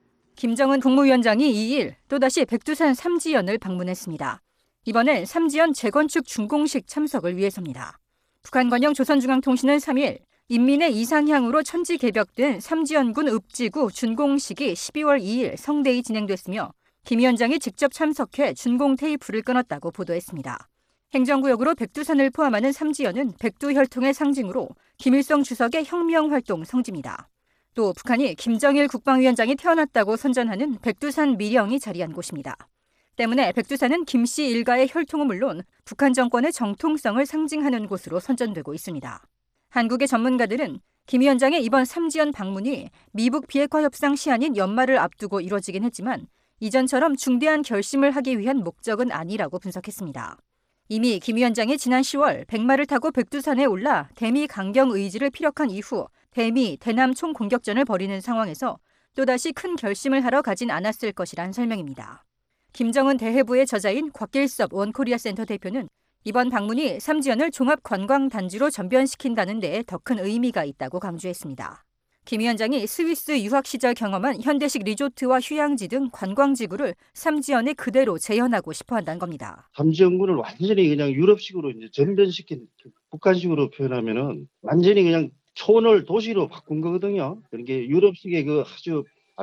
김정은 국무위원장이 이 일 또다시 백두산 삼지연을 방문했습니다. 이번엔 삼지연 재건축 준공식 참석을 위해서입니다. 북한 관영 조선중앙통신은 삼 일 인민의 이상향으로 천지개벽된 삼지연군 읍지구 준공식이 십이월 이 일 성대히 진행됐으며 김 위원장이 직접 참석해 준공 테이프를 끊었다고 보도했습니다. 행정구역으로 백두산을 포함하는 삼지연은 백두혈통의 상징으로 김일성 주석의 혁명활동 성지입니다. 또 북한이 김정일 국방위원장이 태어났다고 선전하는 백두산 미령이 자리한 곳입니다. 때문에 백두산은 김씨 일가의 혈통은 물론 북한 정권의 정통성을 상징하는 곳으로 선전되고 있습니다. 한국의 전문가들은 김 위원장의 이번 삼지연 방문이 미북 비핵화 협상 시한인 연말을 앞두고 이뤄지긴 했지만 이전처럼 중대한 결심을 하기 위한 목적은 아니라고 분석했습니다. 이미 김 위원장이 지난 시월 백마를 타고 백두산에 올라 대미 강경 의지를 피력한 이후 대미, 대남 총공격전을 벌이는 상황에서 또다시 큰 결심을 하러 가진 않았을 것이란 설명입니다. 김정은 대회부의 저자인 곽길섭 원코리아 센터 대표는 이번 방문이 삼지연을 종합관광단지로 전변시킨다는 데에 더 큰 의미가 있다고 강조했습니다. 김 위원장이 스위스 유학 시절 경험한 현대식 리조트와 휴양지 등 관광지구를 삼지연에 그대로 재현하고 싶어 한다는 겁니다. 삼지연군을 완전히 그냥 유럽식으로 이제 전변시킨 북한식으로 표현하면은 완전히 그냥 촌을 도시로 바꾼 거거든요. 그러니까 유럽식의 그 아주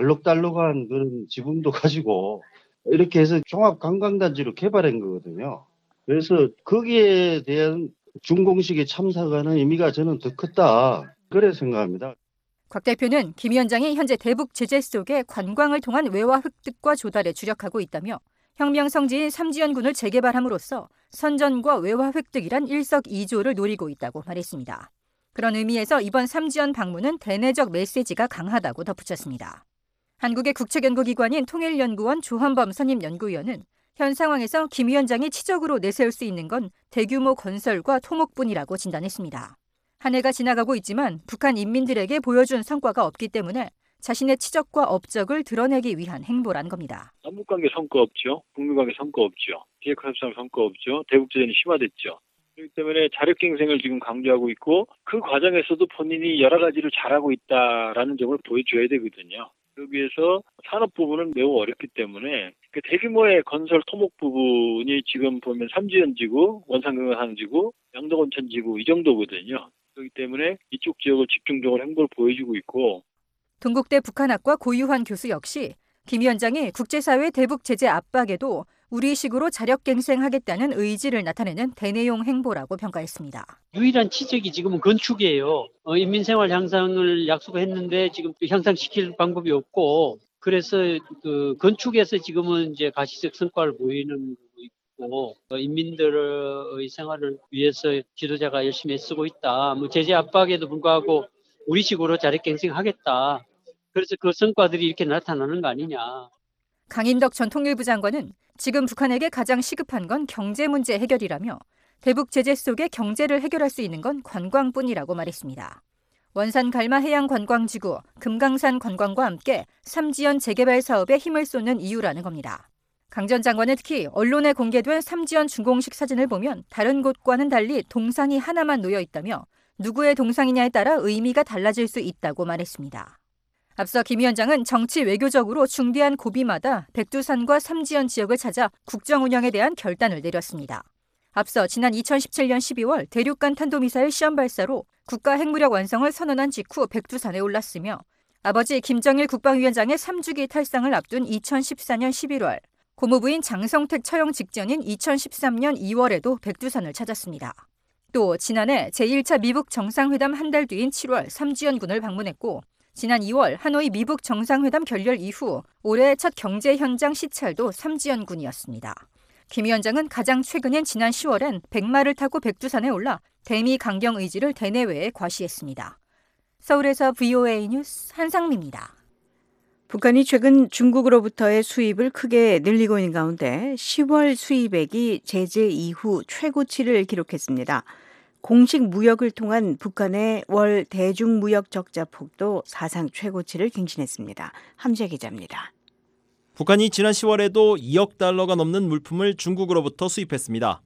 알록달록한 그런 지붕도 가지고 이렇게 해서 종합관광단지로 개발한 거거든요. 그래서 거기에 대한 준공식에 참석하는 의미가 저는 더 컸다. 그래 생각합니다. 곽 대표는 김 위원장이 현재 대북 제재 속에 관광을 통한 외화 획득과 조달에 주력하고 있다며 혁명 성지인 삼지연군을 재개발함으로써 선전과 외화 획득이란 일석이조를 노리고 있다고 말했습니다. 그런 의미에서 이번 삼지연 방문은 대내적 메시지가 강하다고 덧붙였습니다. 한국의 국책연구기관인 통일연구원 조한범 선임연구위원은 현 상황에서 김 위원장이 치적으로 내세울 수 있는 건 대규모 건설과 토목뿐이라고 진단했습니다. 한 해가 지나가고 있지만 북한 인민들에게 보여준 성과가 없기 때문에 자신의 치적과 업적을 드러내기 위한 행보란 겁니다. 남북관계 성과 없죠. 북미관계 성과 없죠. 비핵화 협상 성과 없죠. 대북제재는 심화됐죠. 그렇기 때문에 자력갱생을 지금 강조하고 있고 그 과정에서도 본인이 여러 가지를 잘하고 있다라는 점을 보여줘야 되거든요. 여기에서 산업 부분은 매우 어렵기 때문에 그 대규모의 건설 토목 부분이 지금 보면 삼지연지구, 원산경산지구, 양덕온천지구 이 정도거든요. 그렇기 때문에 이쪽 지역을 집중적으로 행보를 보여주고 있고. 동국대 북한학과 고유환 교수 역시 김 위원장이 국제사회 대북 제재 압박에도 우리식으로 자력갱생하겠다는 의지를 나타내는 대내용 행보라고 평가했습니다. 유일한 치적이 지금은 건축이에요. 어, 인민생활 향상을 약속했는데 지금 향상시킬 방법이 없고 그래서 그 건축에서 지금은 이제 가시적 성과를 보이는 있고 인민들의 생활을 위해서 지도자가 열심히 애쓰고 있다. 뭐 제재 압박에도 불구하고 우리식으로 자력갱생하겠다. 그래서 그 성과들이 이렇게 나타나는 거 아니냐. 강인덕 전 통일부 장관은 지금 북한에게 가장 시급한 건 경제 문제 해결이라며 대북 제재 속에 경제를 해결할 수 있는 건 관광뿐이라고 말했습니다. 원산 갈마 해양관광지구, 금강산 관광과 함께 삼지연 재개발 사업에 힘을 쏟는 이유라는 겁니다. 강 전 장관은 특히 언론에 공개된 삼지연 준공식 사진을 보면 다른 곳과는 달리 동상이 하나만 놓여 있다며 누구의 동상이냐에 따라 의미가 달라질 수 있다고 말했습니다. 앞서 김 위원장은 정치 외교적으로 중대한 고비마다 백두산과 삼지연 지역을 찾아 국정 운영에 대한 결단을 내렸습니다. 앞서 지난 이천십칠 년 십이월 대륙간 탄도미사일 시험 발사로 국가 핵무력 완성을 선언한 직후 백두산에 올랐으며 아버지 김정일 국방위원장의 삼 주기 탈상을 앞둔 이천십사 년 십일월 고모부인 장성택 처형 직전인 이천십삼 년 이월에도 백두산을 찾았습니다. 또 지난해 제일 차 미북 정상회담 한 달 뒤인 칠월 삼지연군을 방문했고 지난 이월 하노이 미북 정상회담 결렬 이후 올해 첫 경제 현장 시찰도 삼지연군이었습니다. 김 위원장은 가장 최근인 지난 시월엔 백마를 타고 백두산에 올라 대미 강경 의지를 대내외에 과시했습니다. 서울에서 브이오에이 뉴스 한상미입니다. 북한이 최근 중국으로부터의 수입을 크게 늘리고 있는 가운데 시월 수입액이 제재 이후 최고치를 기록했습니다. 공식 무역을 통한 북한의 월 대중무역 적자 폭도 사상 최고치를 갱신했습니다. 함재 기자입니다. 북한이 지난 시월에도 이억 달러가 넘는 물품을 중국으로부터 수입했습니다.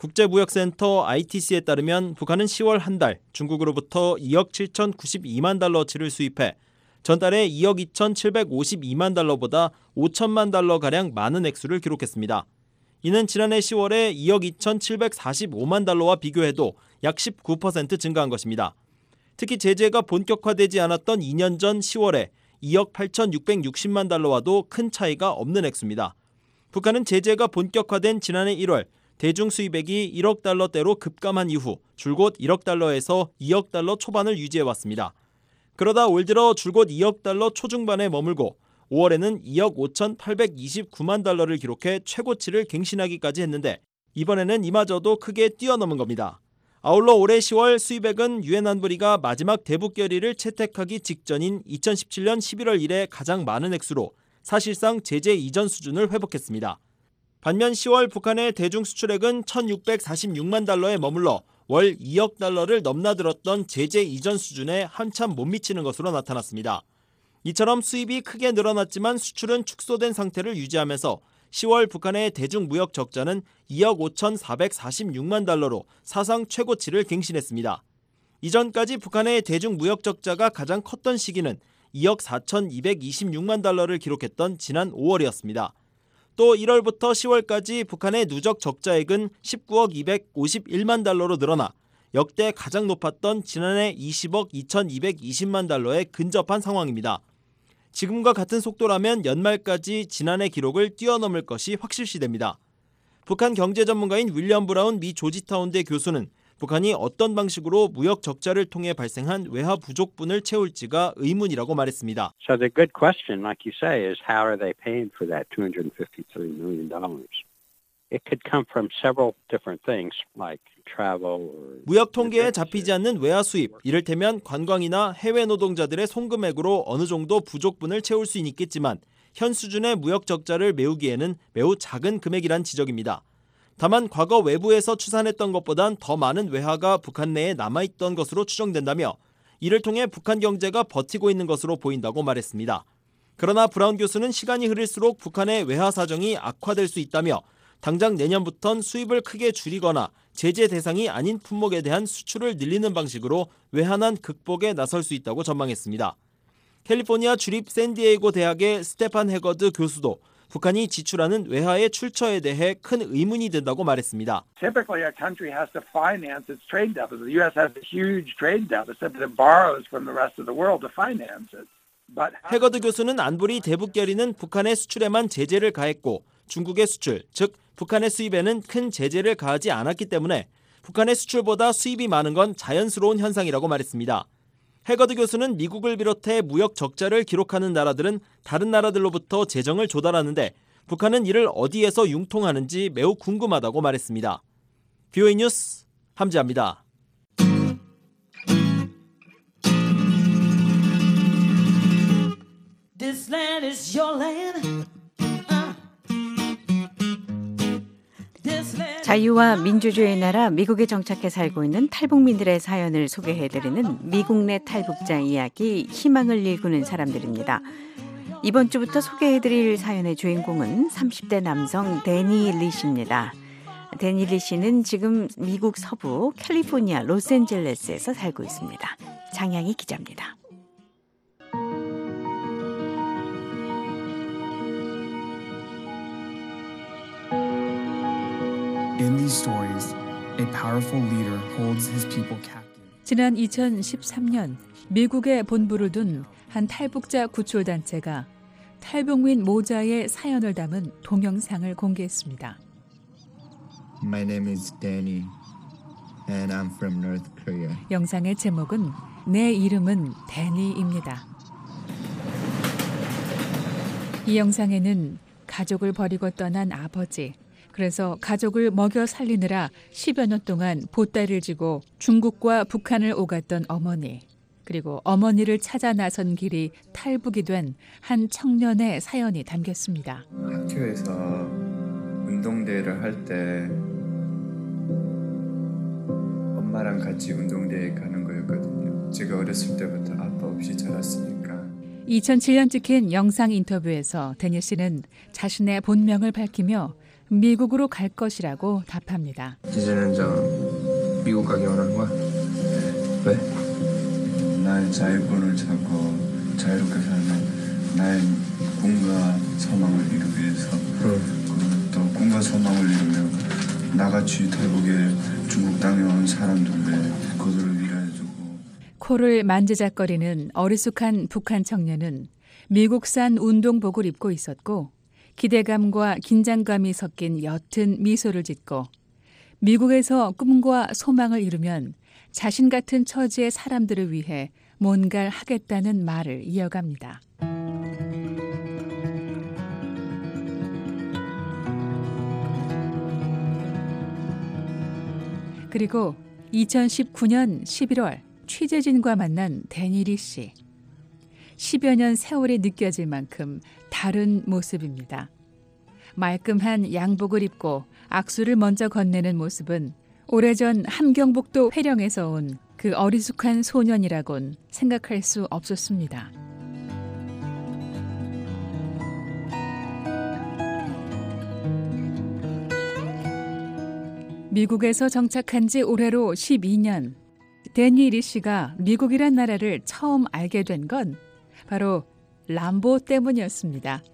국제무역센터 아이티씨에 따르면 북한은 시월 한 달 중국으로부터 이억 칠천구십이만 달러치를 수입해 전달에 이억 이천칠백오십이만 달러보다 오천만 달러가량 많은 액수를 기록했습니다. 이는 지난해 시월에 이억 이천칠백사십오만 달러와 비교해도 약 십구 퍼센트 증가한 것입니다. 특히 제재가 본격화되지 않았던 이 년 전 시월에 이억 팔천육백육십만 달러와도 큰 차이가 없는 액수입니다. 북한은 제재가 본격화된 지난해 일월 대중 수입액이 일억 달러대로 급감한 이후 줄곧 일억 달러에서 이억 달러 초반을 유지해왔습니다. 그러다 올 들어 줄곧 이억 달러 초중반에 머물고 오월에는 이억 오천팔백이십구만 달러를 기록해 최고치를 갱신하기까지 했는데 이번에는 이마저도 크게 뛰어넘은 겁니다. 아울러 올해 시월 수입액은 유엔 안보리가 마지막 대북 결의를 채택하기 직전인 이천십칠 년 십일월 이래 가장 많은 액수로 사실상 제재 이전 수준을 회복했습니다. 반면 시월 북한의 대중 수출액은 천육백사십육만 달러에 머물러 월 이억 달러를 넘나들었던 제재 이전 수준에 한참 못 미치는 것으로 나타났습니다. 이처럼 수입이 크게 늘어났지만 수출은 축소된 상태를 유지하면서 시월 북한의 대중무역 적자는 이억 오천사백사십육만 달러로 사상 최고치를 갱신했습니다. 이전까지 북한의 대중무역 적자가 가장 컸던 시기는 이억 사천이백이십육만 달러를 기록했던 지난 오월이었습니다. 또 일월부터 시월까지 북한의 누적 적자액은 십구억 이백오십일만 달러로 늘어나 역대 가장 높았던 지난해 이십억 이천이백이십만 달러에 근접한 상황입니다. 지금과 같은 속도라면 연말까지 지난해 기록을 뛰어넘을 것이 확실시됩니다. 북한 경제 전문가인 윌리엄 브라운 미 조지타운대 교수는 북한이 어떤 방식으로 무역 적자를 통해 발생한 외화 부족분을 채울지가 의문이라고 말했습니다. So the good question, like you say, is how are they paying for that two hundred fifty-three million dollars? It could come from several different things, like travel or... 무역 통계에 잡히지 않는 외화 수입, 이를테면 관광이나 해외 노동자들의 송금액으로 어느 정도 부족분을 채울 수는 있겠지만 현 수준의 무역 적자를 메우기에는 매우 작은 금액이란 지적입니다. 다만 과거 외부에서 추산했던 것보단 더 많은 외화가 북한 내에 남아있던 것으로 추정된다며 이를 통해 북한 경제가 버티고 있는 것으로 보인다고 말했습니다. 그러나 브라운 교수는 시간이 흐를수록 북한의 외화 사정이 악화될 수 있다며 당장 내년부턴 수입을 크게 줄이거나 제재 대상이 아닌 품목에 대한 수출을 늘리는 방식으로 외환난 극복에 나설 수 있다고 전망했습니다. 캘리포니아 주립 샌디에이고 대학의 스테판 해거드 교수도 북한이 지출하는 외화의 출처에 대해 큰 의문이 든다고 말했습니다. Typically, a country has to finance its trade deficit. The U S has a huge trade deficit, but it borrows from the rest of the world to finance it. But 해거드 교수는 안보리 대북 결의는 북한의 수출에만 제재를 가했고 중국의 수출, 즉 북한의 수입에는 큰 제재를 가하지 않았기 때문에 북한의 수출보다 수입이 많은 건 자연스러운 현상이라고 말했습니다. 해거드 교수는 미국을 비롯해 무역 적자를 기록하는 나라들은 다른 나라들로부터 재정을 조달하는데 북한은 이를 어디에서 융통하는지 매우 궁금하다고 말했습니다. 브이오에이 뉴스 함지아입니다. This land is your land. 자유와 민주주의의 나라 미국에 정착해 살고 있는 탈북민들의 사연을 소개해드리는 미국 내 탈북자 이야기, 희망을 일구는 사람들입니다. 이번 주부터 소개해드릴 사연의 주인공은 삼십 대 남성 데니 리 씨입니다. 데니 리 씨는 지금 미국 서부 캘리포니아 로스앤젤레스에서 살고 있습니다. 장양희 기자입니다. In these stories, a powerful leader holds his people captive. 지난 이천십삼 년 미국에 본부를 둔 한 탈북자 구출단체가 탈북민 모자의 사연을 담은 동영상을 공개했습니다. My name is Danny, and I'm from North Korea. 영상의 제목은 내 이름은 데니입니다. 이 영상에는 가족을 버리고 떠난 아버지, 그래서 가족을 먹여 살리느라 십여 년 동안 보따리를 지고 중국과 북한을 오갔던 어머니, 그리고 어머니를 찾아 나선 길이 탈북이 된 한 청년의 사연이 담겼습니다. 학교에서 운동대회를 할 때 엄마랑 같이 운동대회 가는 거였거든요. 제가 어렸을 때부터 아빠 없이 자랐으니까. 이천칠 년 찍힌 영상 인터뷰에서 데니 씨는 자신의 본명을 밝히며 미국으로 갈 것이라고 답합니다. 이제는 저 미국 가기 원하는 거야? 왜? 나의 자유권을 찾고 자유롭게 살면 나의 꿈과 소망을 이루기 위해서 응. 또 꿈과 소망을 이루면 나같이 탈북에 중국 땅에 온 사람들의 그들을 위로해주고. 코를 만지작거리는 어리숙한 북한 청년은 미국산 운동복을 입고 있었고 기대감과 긴장감이 섞인 옅은 미소를 짓고 미국에서 꿈과 소망을 이루면 자신 같은 처지의 사람들을 위해 뭔가를 하겠다는 말을 이어갑니다. 그리고 이천십구 년 십일월 취재진과 만난 데니 리 씨. 십여 년 세월이 느껴질 만큼 다른 모습입니다. 말끔한 양복을 입고 악수를 먼저 건네는 모습은 오래전 함경북도 회령에서 온 그 어리숙한 소년이라곤 생각할 수 없었습니다. 미국에서 정착한 지 올해로 십이 년. 데니 리 씨가 미국이란 나라를 처음 알게 된 건 바로 람보 때문이었습니다.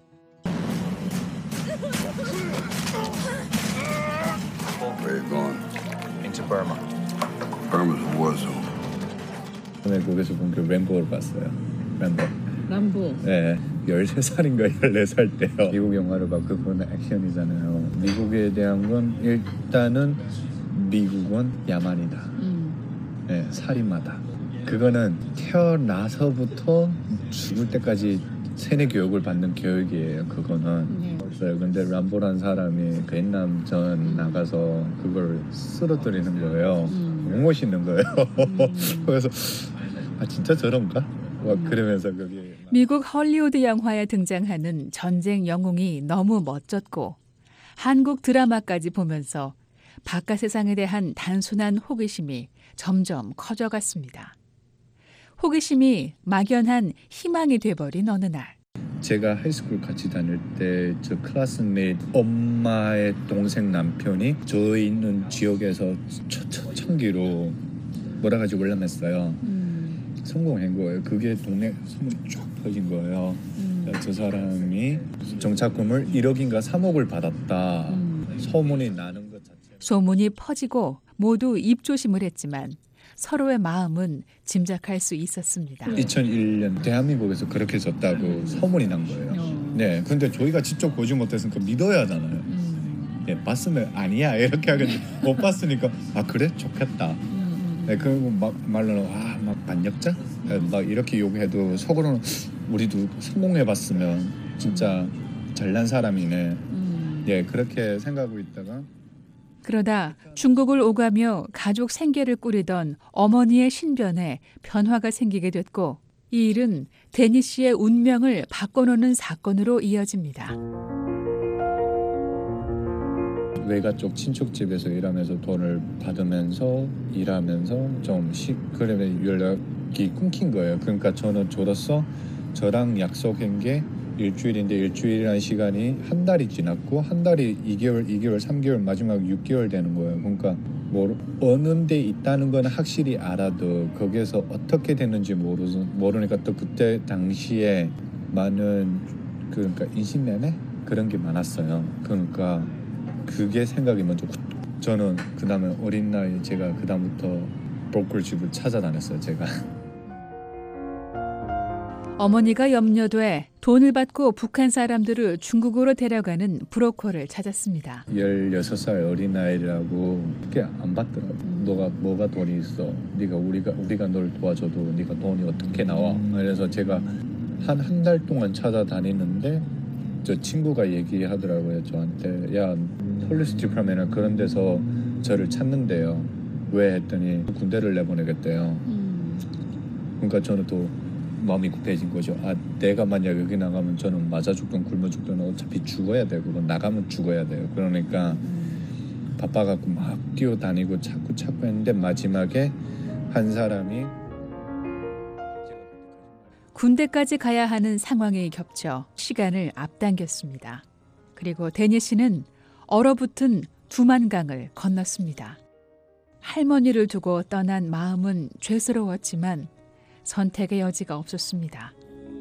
Where are you going? Into Burma. Burma's a war zone. 외국에서 본 그 램보를 봤어요. 램보. 람보. 네, 열세 살인가 열네 살 때요. 미국 영화를 봐. 그거는 액션이잖아요. 미국에 대한 건 일단은 미국은 야만이다. 음. 네, 살인마다. 그거는 태어나서부터 죽을 때까지 세뇌 교육을 받는 교육이에요. 그거는. 네. 근데 람보란 사람이 베트남 전 나가서 그걸 쓰러뜨리는 거예요. 음. 너무 멋있는 거예요. 음. 그래서 아 진짜 저런가? 막 그러면서 그게 미국 헐리우드 영화에 등장하는 전쟁 영웅이 너무 멋졌고 한국 드라마까지 보면서 바깥 세상에 대한 단순한 호기심이 점점 커져갔습니다. 호기심이 막연한 희망이 돼버린 어느 날. 제가 하이스쿨 같이 다닐 때 저 클래스메이트 엄마의 동생 남편이 저 있는 지역에서 초창기로 몰아가지고 올라갔어요. 음. 성공한 거예요. 그게 동네 소문이 쭉 퍼진 거예요. 음. 저 사람이 정착금을 일억인가 삼억을 받았다. 음. 소문이 나는 것 자체. 소문이 퍼지고 모두 입조심을 했지만 서로의 마음은 짐작할 수 있었습니다. 이천일 년 대한민국에서 그렇게 졌다고 소문이 난 거예요. 어. 네, 근데 저희가 직접 보지 못했으니까 믿어야 하잖아요. 음. 네, 봤으면 아니야 이렇게 하겠는데 못 봤으니까 아 그래? 좋겠다. 음. 네, 그리고 막 말로는 아, 막 반역자? 네, 막 이렇게 욕해도 속으로는 우리도 성공해봤으면 진짜 잘난 사람이네. 음. 예, 그렇게 생각하고 있다가 그러다 중국을 오가며 가족 생계를 꾸리던 어머니의 신변에 변화가 생기게 됐고 이 일은 데니 씨의 운명을 바꿔놓는 사건으로 이어집니다. 외가 쪽 친척집에서 일하면서 돈을 받으면서 일하면서 좀 시, 그러면 연락이 끊긴 거예요. 그러니까 저는 저로서 저랑 약속한 게 일주일인데 일주일이라는 시간이 한 달이 지났고 한 달이 이 개월, 이 개월, 삼 개월, 마지막 육 개월 되는 거예요. 그러니까 뭐 어느 데 있다는 건 확실히 알아도 거기에서 어떻게 됐는지 모르, 모르니까 또 그때 당시에 많은 그러니까 인신매매 그런 게 많았어요. 그러니까 그게 생각이 먼저 저는 그 다음에 어린 나이에 제가 그 다음부터 브로커집을 찾아다녔어요. 제가. 어머니가 염려돼 돈을 받고 북한 사람들을 중국으로 데려가는 브로커를 찾았습니다. 열여섯 살 어린아이라고 그게 안 받더라고. 음. 너가 뭐가 돈이 있어. 네가 우리가 우리가 널 도와줘도 네가 돈이 어떻게 나와. 그래서 제가 한 한 달 동안 찾아다니는데 저 친구가 얘기하더라고요. 저한테 야 폴리스 디파트먼트 그런 데서 저를 찾는데요. 왜 했더니 군대를 내보내겠대요. 음. 그러니까 저는 또 마음이 급해진 거죠. 아, 내가 만약 여기 나가면 저는 맞아 죽든 굶어 죽든 어차피 죽어야 되고 나가면 죽어야 돼요. 그러니까 음. 바빠갖고 막 뛰어다니고 찾고 찾고 했는데 마지막에 한 사람이 군대까지 가야 하는 상황이 겹쳐 시간을 앞당겼습니다. 그리고 데니 씨는 얼어붙은 두만강을 건넜습니다. 할머니를 두고 떠난 마음은 죄스러웠지만 선택의 여지가 없었습니다.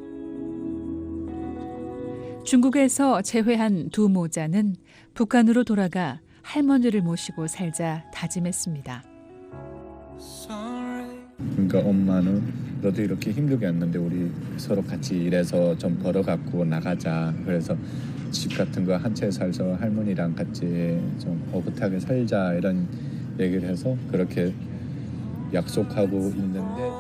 중국에서 재회한 두 모자는 북한으로 돌아가 할머니를 모시고 살자 다짐했습니다. 그러니까 엄마는 너도 이렇게 힘들게 왔는데 우리 서로 같이 일해서 좀 벌어갖고 나가자. 그래서 집 같은 거 한 채 살서 할머니랑 같이 좀 오붓하게 살자 이런 얘기를 해서 그렇게 약속하고 있는데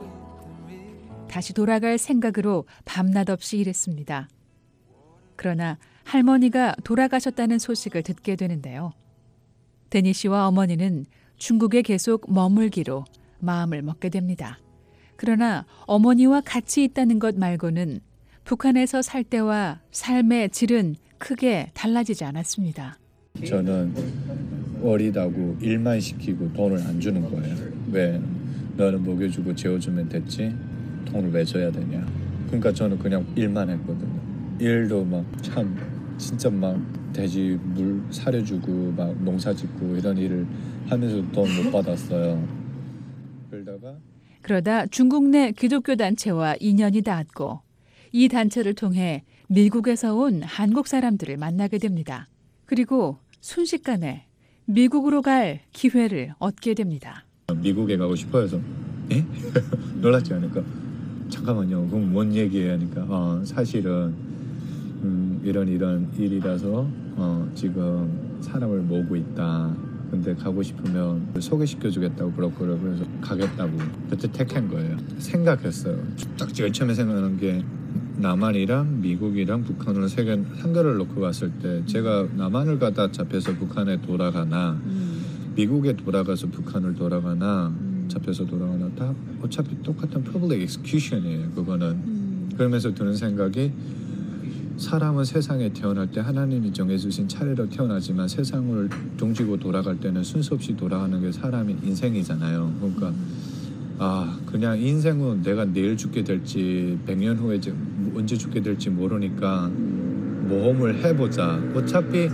다시 돌아갈 생각으로 밤낮 없이 일했습니다. 그러나 할머니가 돌아가셨다는 소식을 듣게 되는데요. 데니 씨와 어머니는 중국에 계속 머물기로 마음을 먹게 됩니다. 그러나 어머니와 같이 있다는 것 말고는 북한에서 살 때와 삶의 질은 크게 달라지지 않았습니다. 저는 어리다고 일만 시키고 돈을 안 주는 거예요. 왜 너는 먹여주고 재워주면 됐지 돈을 왜 줘야 되냐. 그러니까 저는 그냥 일만 했거든요. 일도 막 참 진짜 막 돼지 물 사려주고 막 농사짓고 이런 일을 하면서 돈 못 받았어요. 그러다가 그러다 중국 내 기독교 단체와 인연이 닿았고 이 단체를 통해 미국에서 온 한국 사람들을 만나게 됩니다. 그리고 순식간에 미국으로 갈 기회를 얻게 됩니다. 미국에 가고 싶어 해서 에? 놀랐지 않을까? 잠깐만요. 그럼 뭔 얘기해야 하니까 어, 사실은 음, 이런 이런 일이라서 어, 지금 사람을 모으고 있다. 근데 가고 싶으면 소개시켜주겠다고 브로커를 그래서 가겠다고 그때 택한 거예요. 생각했어요. 딱 제가 처음에 생각하는 게 남한이랑 미국이랑 북한을 세 개 한글을 놓고 갔을 때 제가 남한을 가다 잡혀서 북한에 돌아가나 음. 미국에 돌아가서 북한을 돌아가나 음. 잡혀서 돌아가나 다 어차피 똑같은 public execution이에요. 그거는 음. 그러면서 드는 생각이 사람은 세상에 태어날 때 하나님이 정해주신 차례로 태어나지만 세상을 등지고 돌아갈 때는 순서 없이 돌아가는 게 사람의 인생이잖아요. 그러니까 아 그냥 인생은 내가 내일 죽게 될지 백 년 후에 언제 죽게 될지 모르니까 모험을 해보자. 어차피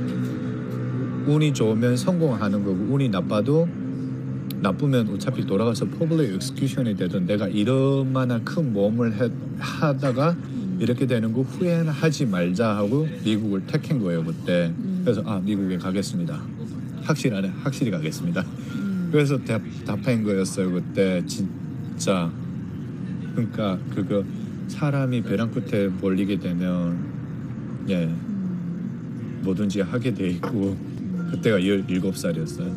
운이 좋으면 성공하는 거고 운이 나빠도 나쁘면 어차피 돌아가서 public execution이 되든 내가 이런 만한 큰 모험을 해, 하다가 이렇게 되는 거 후회는 하지 말자 하고 미국을 택한 거예요 그때. 그래서 아 미국에 가겠습니다. 확실하네. 확실히 가겠습니다. 그래서 답, 답한 거였어요 그때 진짜. 그러니까 그거 사람이 벼랑 끝에 몰리게 되면 예 뭐든지 하게 돼 있고 그때가 열일곱 살이었어요.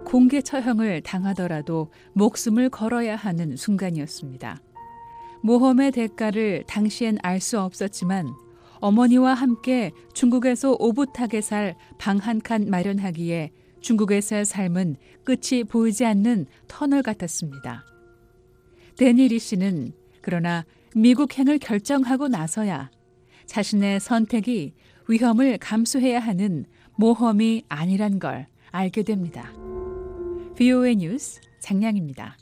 공개 처형을 당하더라도 목숨을 걸어야 하는 순간이었습니다. 모험의 대가를 당시엔 알 수 없었지만 어머니와 함께 중국에서 오붓하게 살 방 한 칸 마련하기에 중국에서의 삶은 끝이 보이지 않는 터널 같았습니다. 데니리 씨는 그러나 미국행을 결정하고 나서야 자신의 선택이 위험을 감수해야 하는 모험이 아니란 걸 알게 됩니다. 브이오에이 뉴스 장량입니다.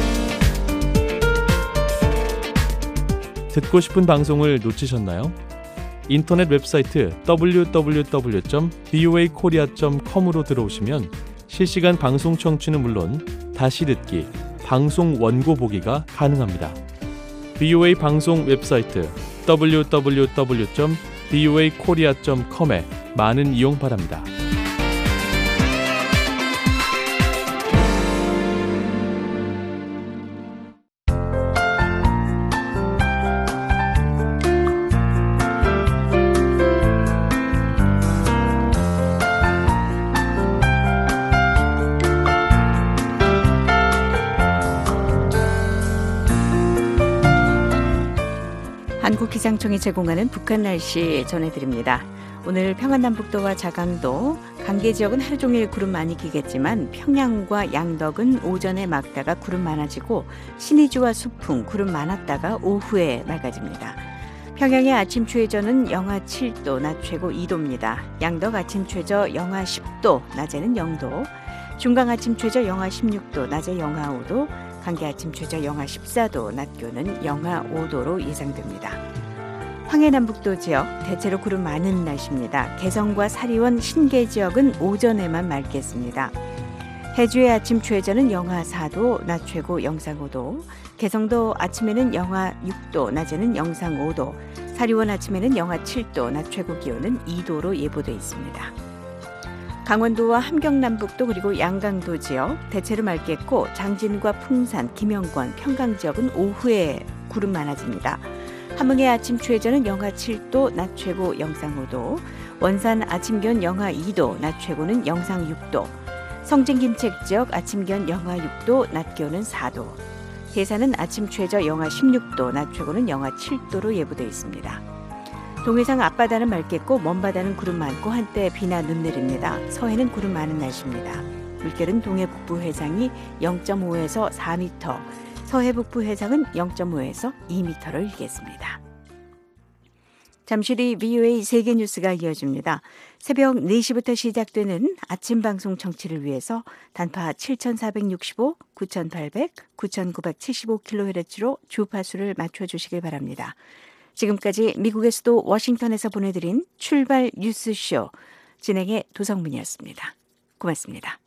듣고 싶은 방송을 놓치셨나요? 인터넷 웹사이트 더블유 더블유 더블유 점 브이오에이 코리아 점 컴으로 들어오시면 실시간 방송 청취는 물론 다시 듣기, 방송 원고 보기가 가능합니다. 브이오에이 방송 웹사이트 더블유 더블유 더블유 점 브이오에이 코리아 점 컴에 많은 이용 바랍니다. 한국기상청이 제공하는 북한 날씨 전해드립니다. 오늘 평안남북도와 자강도, 강계 지역은 하루 종일 구름 많이 끼겠지만 평양과 양덕은 오전에 맑다가 구름 많아지고 신의주와 수풍 구름 많았다가 오후에 맑아집니다. 평양의 아침 최저는 영하 칠 도, 낮 최고 이 도입니다. 양덕 아침 최저 영하 십 도, 낮에는 영 도, 중강 아침 최저 영하 십육 도, 낮에 영하 오 도, 강계 아침 최저 영하 십사 도, 낮 기온은 영하 오 도로 예상됩니다. 황해남북도 지역 대체로 구름 많은 날씨입니다. 개성과 사리원, 신계 지역은 오전에만 맑겠습니다. 해주의 아침 최저는 영하 사 도, 낮 최고 영상 오 도, 개성도 아침에는 영하 육 도, 낮에는 영상 오 도, 사리원 아침에는 영하 칠 도, 낮 최고 기온은 이 도로 예보돼 있습니다. 강원도와 함경남북도 그리고 양강도 지역 대체로 맑겠고 장진과 풍산, 김영권, 평강 지역은 오후에 구름 많아집니다. 함흥의 아침 최저는 영하 칠 도, 낮 최고 영상 오 도, 원산 아침 기온 영하 이 도, 낮 최고는 영상 육 도, 성진 김책 지역 아침 기온 영하 육 도, 낮 기온은 사 도, 해산은 아침 최저 영하 십육 도, 낮 최고는 영하 칠 도로 예보되어 있습니다. 동해상 앞바다는 맑겠고 먼바다는 구름 많고 한때 비나 눈 내립니다. 서해는 구름 많은 날씨입니다. 물결은 동해 북부 해상이 영 점 오에서 사 미터, 서해 북부 해상은 영 점 오에서 이 미터를 일겠습니다. 잠시 뒤 브이오에이 세계뉴스가 이어집니다. 새벽 네 시부터 시작되는 아침 방송 청취를 위해서 단파 칠천사백육십오, 구천팔백, 구천구백칠십오 킬로헤르츠로 주파수를 맞춰주시길 바랍니다. 지금까지 미국의 수도 워싱턴에서 보내드린 출발 뉴스쇼 진행의 도성문이었습니다. 고맙습니다.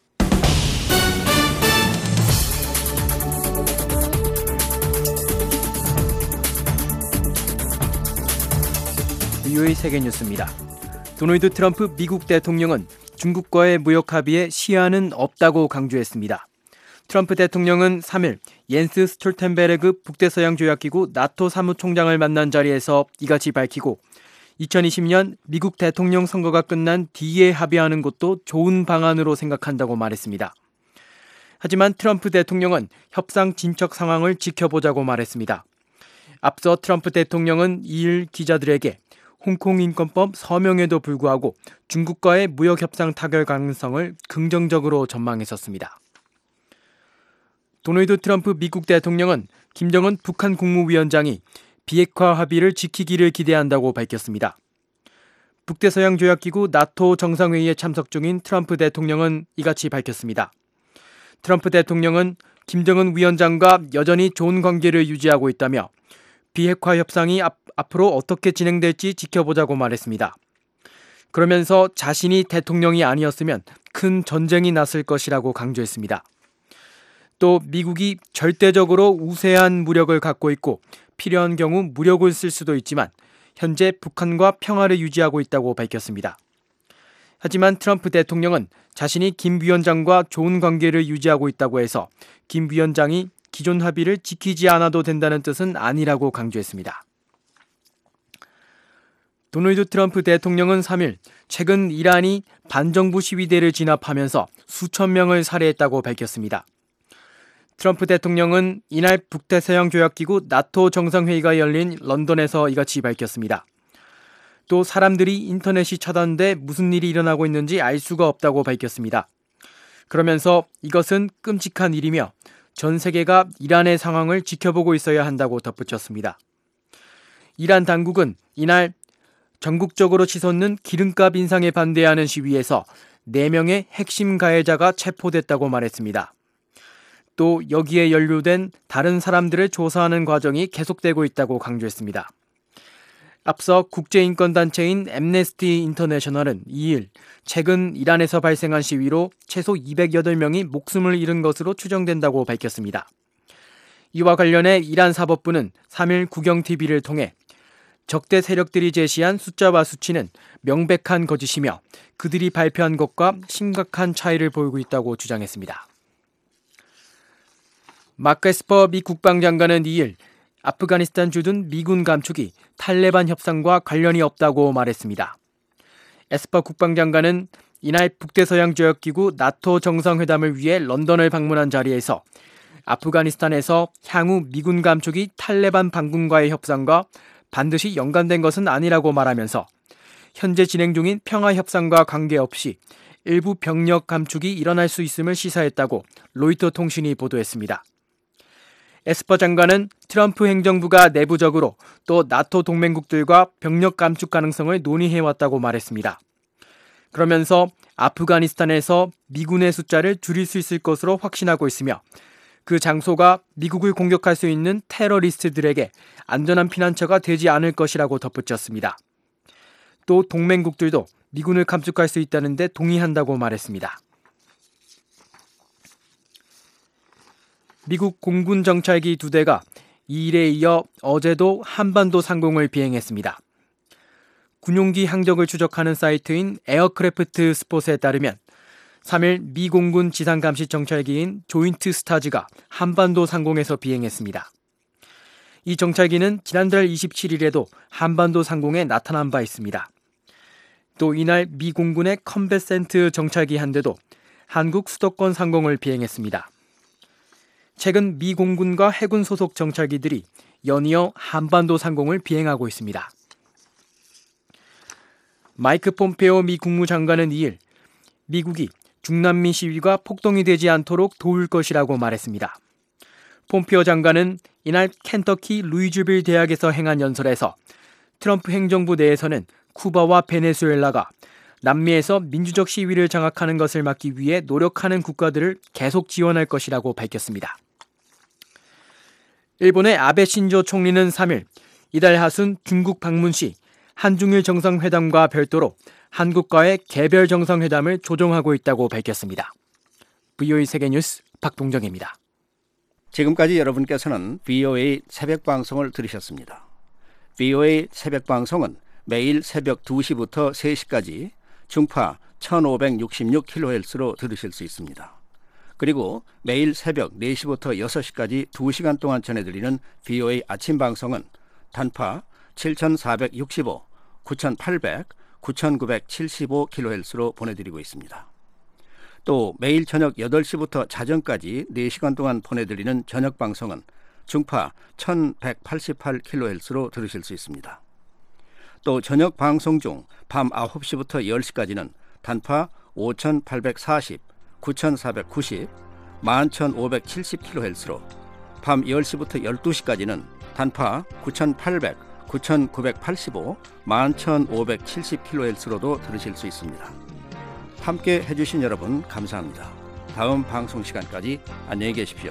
브이오에이 세계뉴스입니다. 도널드 트럼프 미국 대통령은 중국과의 무역 합의에 시한은 없다고 강조했습니다. 트럼프 대통령은 삼 일 옌스 스톨텐베르그 북대서양조약기구 나토 사무총장을 만난 자리에서 이같이 밝히고 이천이십 년 미국 대통령 선거가 끝난 뒤에 합의하는 것도 좋은 방안으로 생각한다고 말했습니다. 하지만 트럼프 대통령은 협상 진척 상황을 지켜보자고 말했습니다. 앞서 트럼프 대통령은 이 일 기자들에게 홍콩 인권법 서명에도 불구하고 중국과의 무역협상 타결 가능성을 긍정적으로 전망했었습니다. 도널드 트럼프 미국 대통령은 김정은 북한 국무위원장이 비핵화 합의를 지키기를 기대한다고 밝혔습니다. 북대서양조약기구 나토 정상회의에 참석 중인 트럼프 대통령은 이같이 밝혔습니다. 트럼프 대통령은 김정은 위원장과 여전히 좋은 관계를 유지하고 있다며 비핵화 협상이 앞, 앞으로 어떻게 진행될지 지켜보자고 말했습니다. 그러면서 자신이 대통령이 아니었으면 큰 전쟁이 났을 것이라고 강조했습니다. 또 미국이 절대적으로 우세한 무력을 갖고 있고 필요한 경우 무력을 쓸 수도 있지만 현재 북한과 평화를 유지하고 있다고 밝혔습니다. 하지만 트럼프 대통령은 자신이 김 위원장과 좋은 관계를 유지하고 있다고 해서 김 위원장이 기존 합의를 지키지 않아도 된다는 뜻은 아니라고 강조했습니다. 도널드 트럼프 대통령은 삼 일 최근 이란이 반정부 시위대를 진압하면서 수천 명을 살해했다고 밝혔습니다. 트럼프 대통령은 이날 북대서양 조약기구 나토 정상회의가 열린 런던에서 이같이 밝혔습니다. 또 사람들이 인터넷이 차단돼 무슨 일이 일어나고 있는지 알 수가 없다고 밝혔습니다. 그러면서 이것은 끔찍한 일이며 전 세계가 이란의 상황을 지켜보고 있어야 한다고 덧붙였습니다. 이란 당국은 이날 전국적으로 치솟는 기름값 인상에 반대하는 시위에서 네 명의 핵심 가해자가 체포됐다고 말했습니다. 또 여기에 연루된 다른 사람들을 조사하는 과정이 계속되고 있다고 강조했습니다. 앞서 국제인권단체인 앰네스티 인터내셔널은 이 일 최근 이란에서 발생한 시위로 최소 이백여덟 명이 목숨을 잃은 것으로 추정된다고 밝혔습니다. 이와 관련해 이란 사법부는 삼 일 국영티비를 통해 적대 세력들이 제시한 숫자와 수치는 명백한 거짓이며 그들이 발표한 것과 심각한 차이를 보이고 있다고 주장했습니다. 마크 에스퍼 미 국방장관은 이 일 아프가니스탄 주둔 미군 감축이 탈레반 협상과 관련이 없다고 말했습니다. 에스퍼 국방장관은 이날 북대서양 조약기구 나토 정상회담을 위해 런던을 방문한 자리에서 아프가니스탄에서 향후 미군 감축이 탈레반 반군과의 협상과 반드시 연관된 것은 아니라고 말하면서 현재 진행 중인 평화협상과 관계없이 일부 병력 감축이 일어날 수 있음을 시사했다고 로이터 통신이 보도했습니다. 에스퍼 장관은 트럼프 행정부가 내부적으로 또 나토 동맹국들과 병력 감축 가능성을 논의해왔다고 말했습니다. 그러면서 아프가니스탄에서 미군의 숫자를 줄일 수 있을 것으로 확신하고 있으며 그 장소가 미국을 공격할 수 있는 테러리스트들에게 안전한 피난처가 되지 않을 것이라고 덧붙였습니다. 또 동맹국들도 미군을 감축할 수 있다는 데 동의한다고 말했습니다. 미국 공군 정찰기 두 대가 이 일에 이어 어제도 한반도 상공을 비행했습니다. 군용기 항적을 추적하는 사이트인 에어크래프트 스폿에 따르면 삼 일 미 공군 지상감시 정찰기인 조인트 스타즈가 한반도 상공에서 비행했습니다. 이 정찰기는 지난달 이십칠일에도 한반도 상공에 나타난 바 있습니다. 또 이날 미 공군의 컴뱃센트 정찰기 한 대도 한국 수도권 상공을 비행했습니다. 최근 미 공군과 해군 소속 정찰기들이 연이어 한반도 상공을 비행하고 있습니다. 마이크 폼페오 미 국무장관은 이 일 미국이 중남미 시위가 폭동이 되지 않도록 도울 것이라고 말했습니다. 폼페오 장관은 이날 켄터키 루이즈빌 대학에서 행한 연설에서 트럼프 행정부 내에서는 쿠바와 베네수엘라가 남미에서 민주적 시위를 장악하는 것을 막기 위해 노력하는 국가들을 계속 지원할 것이라고 밝혔습니다. 일본의 아베 신조 총리는 삼 일 이달 하순 중국 방문 시 한중일 정상회담과 별도로 한국과의 개별 정상회담을 조정하고 있다고 밝혔습니다. 브이오에이 세계뉴스 박동정입니다. 지금까지 여러분께서는 브이오에이 새벽방송을 들으셨습니다. 브이오에이 새벽방송은 매일 새벽 두 시부터 세 시까지 중파 천오백육십육 킬로헤르츠로 들으실 수 있습니다. 그리고 매일 새벽 네 시부터 여섯 시까지 두 시간 동안 전해드리는 브이오에이 아침방송은 단파 칠천사백육십오, 구천팔백, 구천구백칠십오 킬로헤르츠로 보내드리고 있습니다. 또 매일 저녁 여덟 시부터 자정까지 네 시간 동안 보내드리는 저녁방송은 중파 천백팔십팔 킬로헤르츠로 들으실 수 있습니다. 또 저녁 방송 중 밤 아홉 시부터 열 시까지는 단파 오천팔백사십, 구천사백구십, 만 천오백칠십 킬로헤르츠로 밤 열 시부터 열두 시까지는 단파 구천팔백, 구천구백팔십오, 만 천오백칠십 킬로헤르츠로도 들으실 수 있습니다. 함께 해주신 여러분 감사합니다. 다음 방송 시간까지 안녕히 계십시오.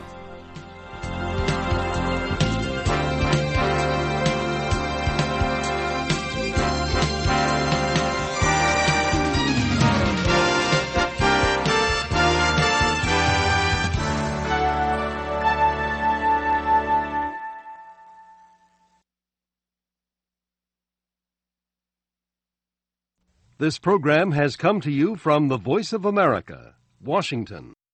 This program has come to you from the Voice of America, Washington.